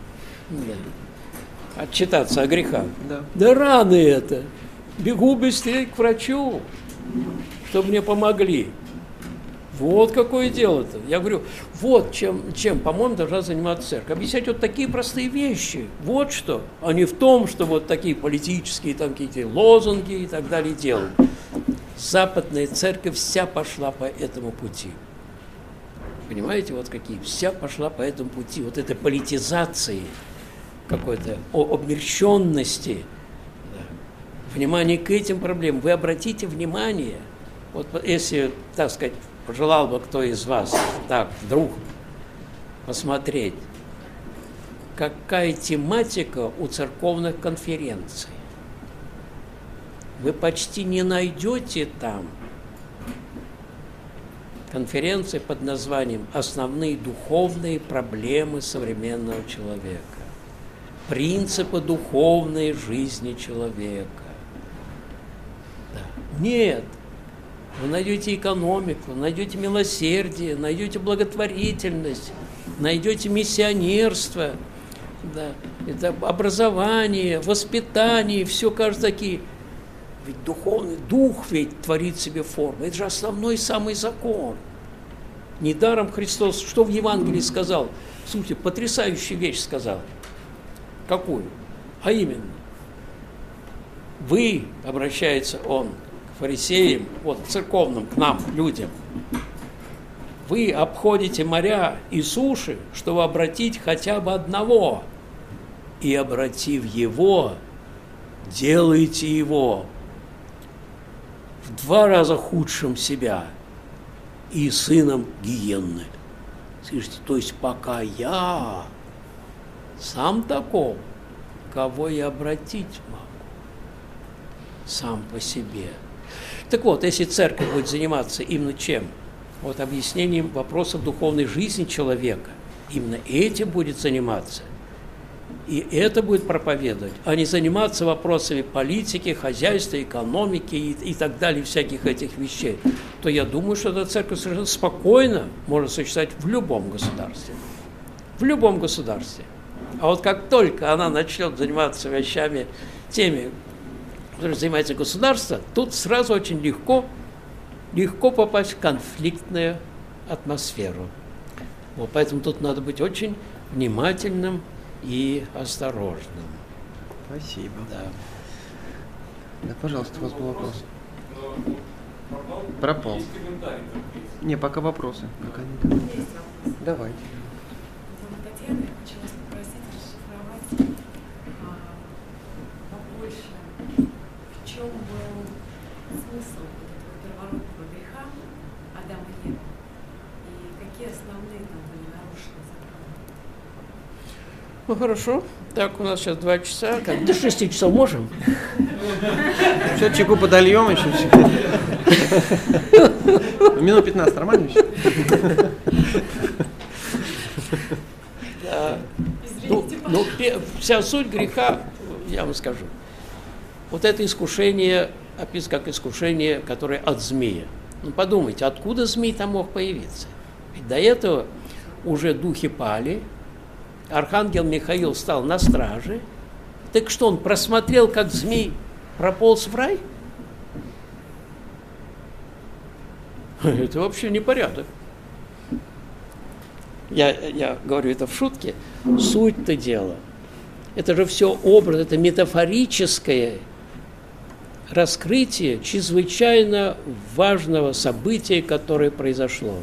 Да. Отчитаться о грехах. Да рано это. Бегу быстрее к врачу, чтобы мне помогли. Вот какое дело-то. Я говорю, вот чем, по-моему, должна заниматься церковь. Объяснять вот такие простые вещи. Вот что. А не в том, что вот такие политические там какие-то лозунги и так далее делают. Западная церковь вся пошла по этому пути. Понимаете, вот какие? Вся пошла по этому пути. Вот этой политизации какой-то, обмерщенности. Внимание к этим проблемам. Вы обратите внимание, вот если, так сказать, пожелал бы кто из вас так вдруг посмотреть, какая тематика у церковных конференций. Вы почти не найдете там конференции под названием «Основные духовные проблемы современного человека», «Принципы духовной жизни человека». Да. Нет. вы найдете экономику, найдете милосердие, найдете благотворительность, найдете миссионерство, да, это образование, воспитание, все кажется такие. Ведь духовный дух ведь творит себе форму. Это же основной самый закон. Недаром Христос, что в Евангелии сказал? Слушайте, потрясающую вещь сказал. Какую? А именно, вы, обращается он к фарисеям, вот церковным, к нам, людям, вы обходите моря и суши, чтобы обратить хотя бы одного, и, обратив его, делаете его в 2 раза худшим себя и сыном гиенны. Слышите, то есть пока я сам таков, кого я обратить могу, сам по себе. Так вот, если церковь будет заниматься именно чем? Вот объяснением вопросов духовной жизни человека, именно этим будет заниматься. И это будет проповедовать, а не заниматься вопросами политики, хозяйства, экономики и так далее, всяких этих вещей, то я думаю, что эта церковь совершенно спокойно может существовать в любом государстве. В любом государстве. А вот как только она начнет заниматься вещами, теми, которыми занимается государство, тут сразу очень легко попасть в конфликтную атмосферу. Вот, поэтому тут надо быть очень внимательным и осторожным. Спасибо. Да. Да, пожалуйста, у вас был вопрос. Пропал. Есть комментарий. Не, пока вопросы. Пока не комментарий. Есть вопрос. Давайте. Татьяна, я хочу вас попросить расшифровать побольше, в чем был смысл этого первородного греха Адама и Евы, и какие основные там были нарушены законы. Ну, хорошо. Так, у нас сейчас 2 часа. Как, до 6 часов можем? Все, чайку подольем еще. Минут 15 нормально еще? Да. Ну, вся суть греха, я вам скажу. Вот это искушение описано как искушение, которое от змея. Ну, подумайте, откуда змей там мог появиться? Ведь до этого уже духи пали, архангел Михаил стал на страже. Так что, он просмотрел, как змей прополз в рай? Это вообще непорядок. Я говорю это в шутке. Суть-то дела. Это же все образ, это метафорическое раскрытие чрезвычайно важного события, которое произошло.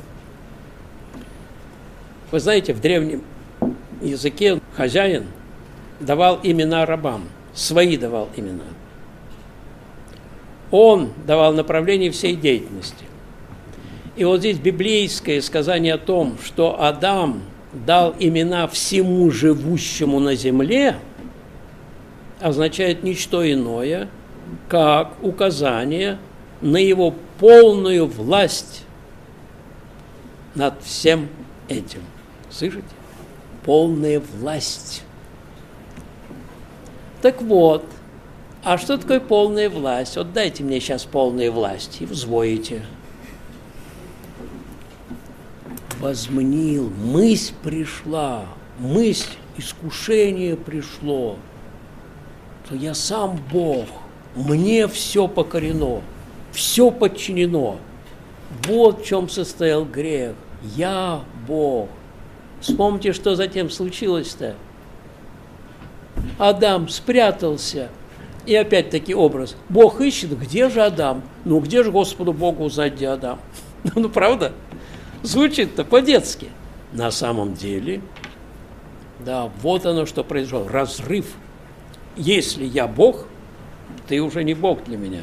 Вы знаете, в древнем языке хозяин давал имена рабам, свои давал имена. Он давал направление всей деятельности. И вот здесь библейское сказание о том, что Адам дал имена всему живущему на земле, означает ничто иное, как указание на его полную власть над всем этим. Слышите? Полная власть. Так вот, а что такое полная власть? Вот дайте мне сейчас полную власть и взвоите. Возмнил, мысль пришла, мысль, искушение пришло, то я сам Бог, мне все покорено, все подчинено. Вот в чем состоял грех. Я Бог. Вспомните, что затем случилось-то. Адам спрятался. И опять-таки образ. Бог ищет, где же Адам? Ну, где же Господу Богу узнать, где Адам? Ну, правда? Звучит-то по-детски. На самом деле, да, вот оно, что произошло. Разрыв. Если я Бог, ты уже не Бог для меня.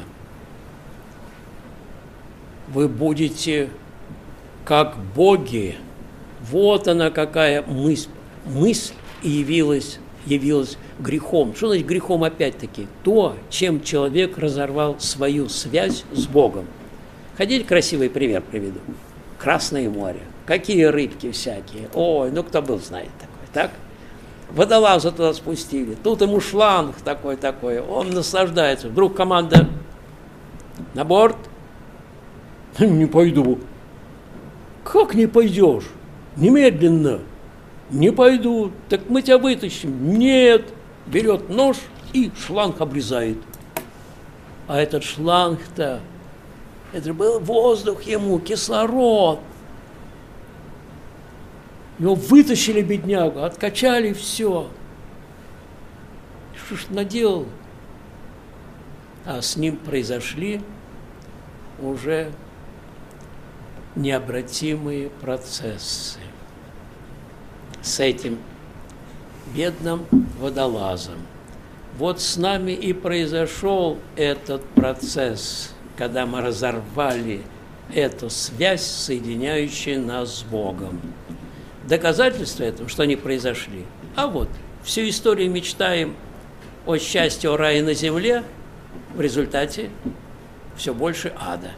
Вы будете как боги. Вот она какая мысль. Мысль явилась грехом. Что значит грехом опять-таки? То, чем человек разорвал свою связь с Богом. Хотите красивый пример приведу? Красное море. Какие рыбки всякие. Ой, ну кто был, знает такой, так? Водолаза туда спустили. Тут ему шланг такой. Он наслаждается. Вдруг команда на борт. Не пойду. Как не пойдешь? Немедленно. Не пойду. Так мы тебя вытащим. Нет. Берет нож и шланг обрезает. А этот шланг-то, это был воздух ему, кислород. Его вытащили, беднягу, откачали все. Что ж наделал? А с ним произошли уже необратимые процессы. С этим бедным водолазом. Вот с нами и произошел этот процесс, когда мы разорвали эту связь, соединяющую нас с Богом. Доказательство этого, что они произошли. А вот, всю историю мечтаем о счастье, о рае на земле, в результате все больше ада.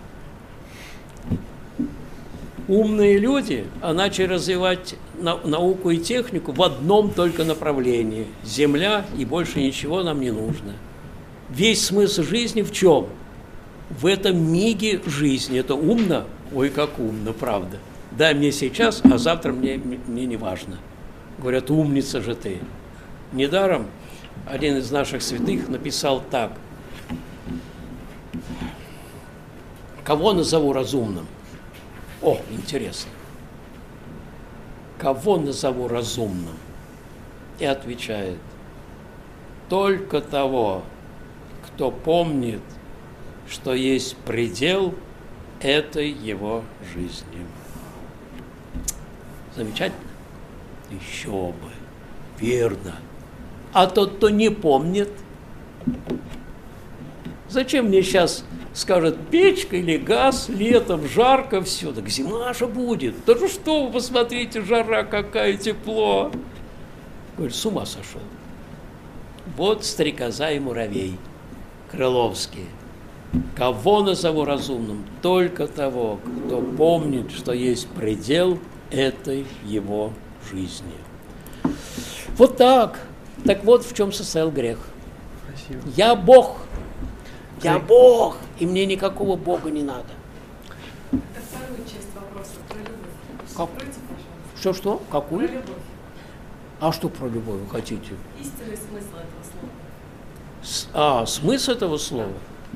Умные люди начали развивать науку и технику в одном только направлении. Земля, и больше ничего нам не нужно. Весь смысл жизни в чем? В этом миге жизни. Это умно? Ой, как умно, правда. Дай мне сейчас, а завтра мне не важно. Говорят, умница же ты. Недаром один из наших святых написал так. Кого назову разумным? О, интересно. Кого назову разумным? И отвечает, только того, кто помнит, что есть предел этой его жизни. Замечательно? Еще бы. Верно. А тот, кто не помнит, зачем мне сейчас скажет печка или газ, летом жарко, все, так зима же будет. Да ну что вы, посмотрите, жара какая, тепло. Говорит, с ума сошел. Вот стрекоза и муравей, крыловские. Кого назову разумным? Только того, кто помнит, что есть предел этой его жизни. Вот так. Так вот в чем состоял грех. Спасибо. Я Бог. Я Бог, и мне никакого Бога не надо. Это вторую часть вопроса про любовь. Скройте, пожалуйста. Что? Какую? Про любовь. А что про любовь вы хотите? Истинный смысл этого слова. Смысл этого слова?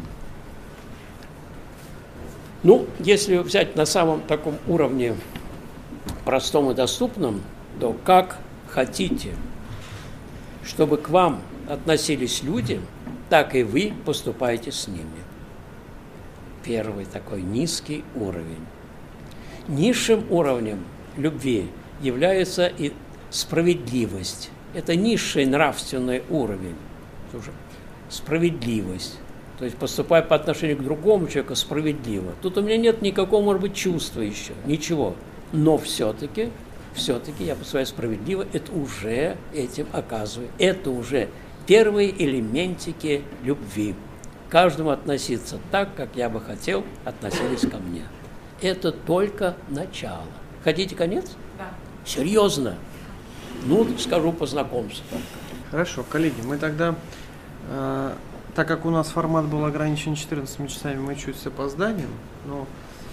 Ну, если взять на самом таком уровне простом и доступном, то как хотите, чтобы к вам относились люди, так и вы поступаете с ними. Первый такой низкий уровень. Низшим уровнем любви является и справедливость. Это низший нравственный уровень. Справедливость. То есть поступая по отношению к другому человеку справедливо. Тут у меня нет никакого, может быть, чувства еще, ничего. Но все-таки я поступаю справедливо, это уже этим оказываю. Это уже первые элементики любви. Каждому относиться так, как я бы хотел, относились ко мне. Это только начало. Хотите конец? Да. Серьезно? Ну, скажу по знакомству. Хорошо, коллеги, мы тогда, так как у нас формат был ограничен 14 часами, мы чуть с опозданием, но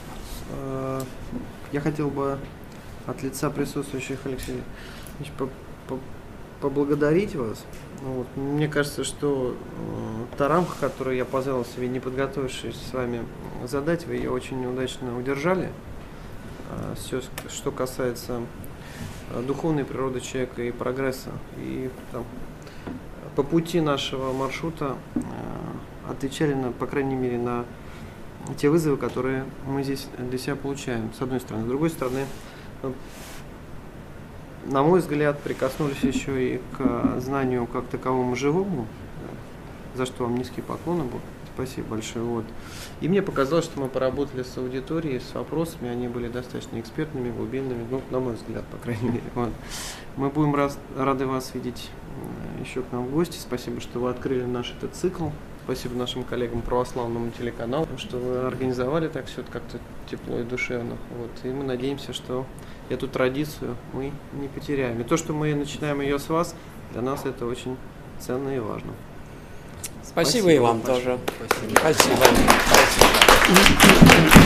я хотел бы от лица присутствующих, Алексей Ильич, поблагодарить вас. Вот. Мне кажется, что та рамка, которую я позволил себе, не подготовившись с вами задать, вы ее очень удачно удержали. Все, что касается духовной природы человека и прогресса. И там, по пути нашего маршрута отвечали, по крайней мере, на те вызовы, которые мы здесь для себя получаем, с одной стороны. С другой стороны, на мой взгляд, прикоснулись еще и к знанию как таковому живому, за что вам низкий поклон. Спасибо большое. Вот. И мне показалось, что мы поработали с аудиторией, с вопросами, они были достаточно экспертными, глубинными, ну, на мой взгляд, по крайней мере. Вот. Мы будем рады вас видеть еще к нам в гости. Спасибо, что вы открыли наш этот цикл. Спасибо нашим коллегам православному телеканалу, что вы организовали так все как-то тепло и душевно. Вот. И мы надеемся, что эту традицию мы не потеряем. И то, что мы начинаем ее с вас, для нас это очень ценно и важно. Спасибо и вам тоже. Спасибо. Спасибо.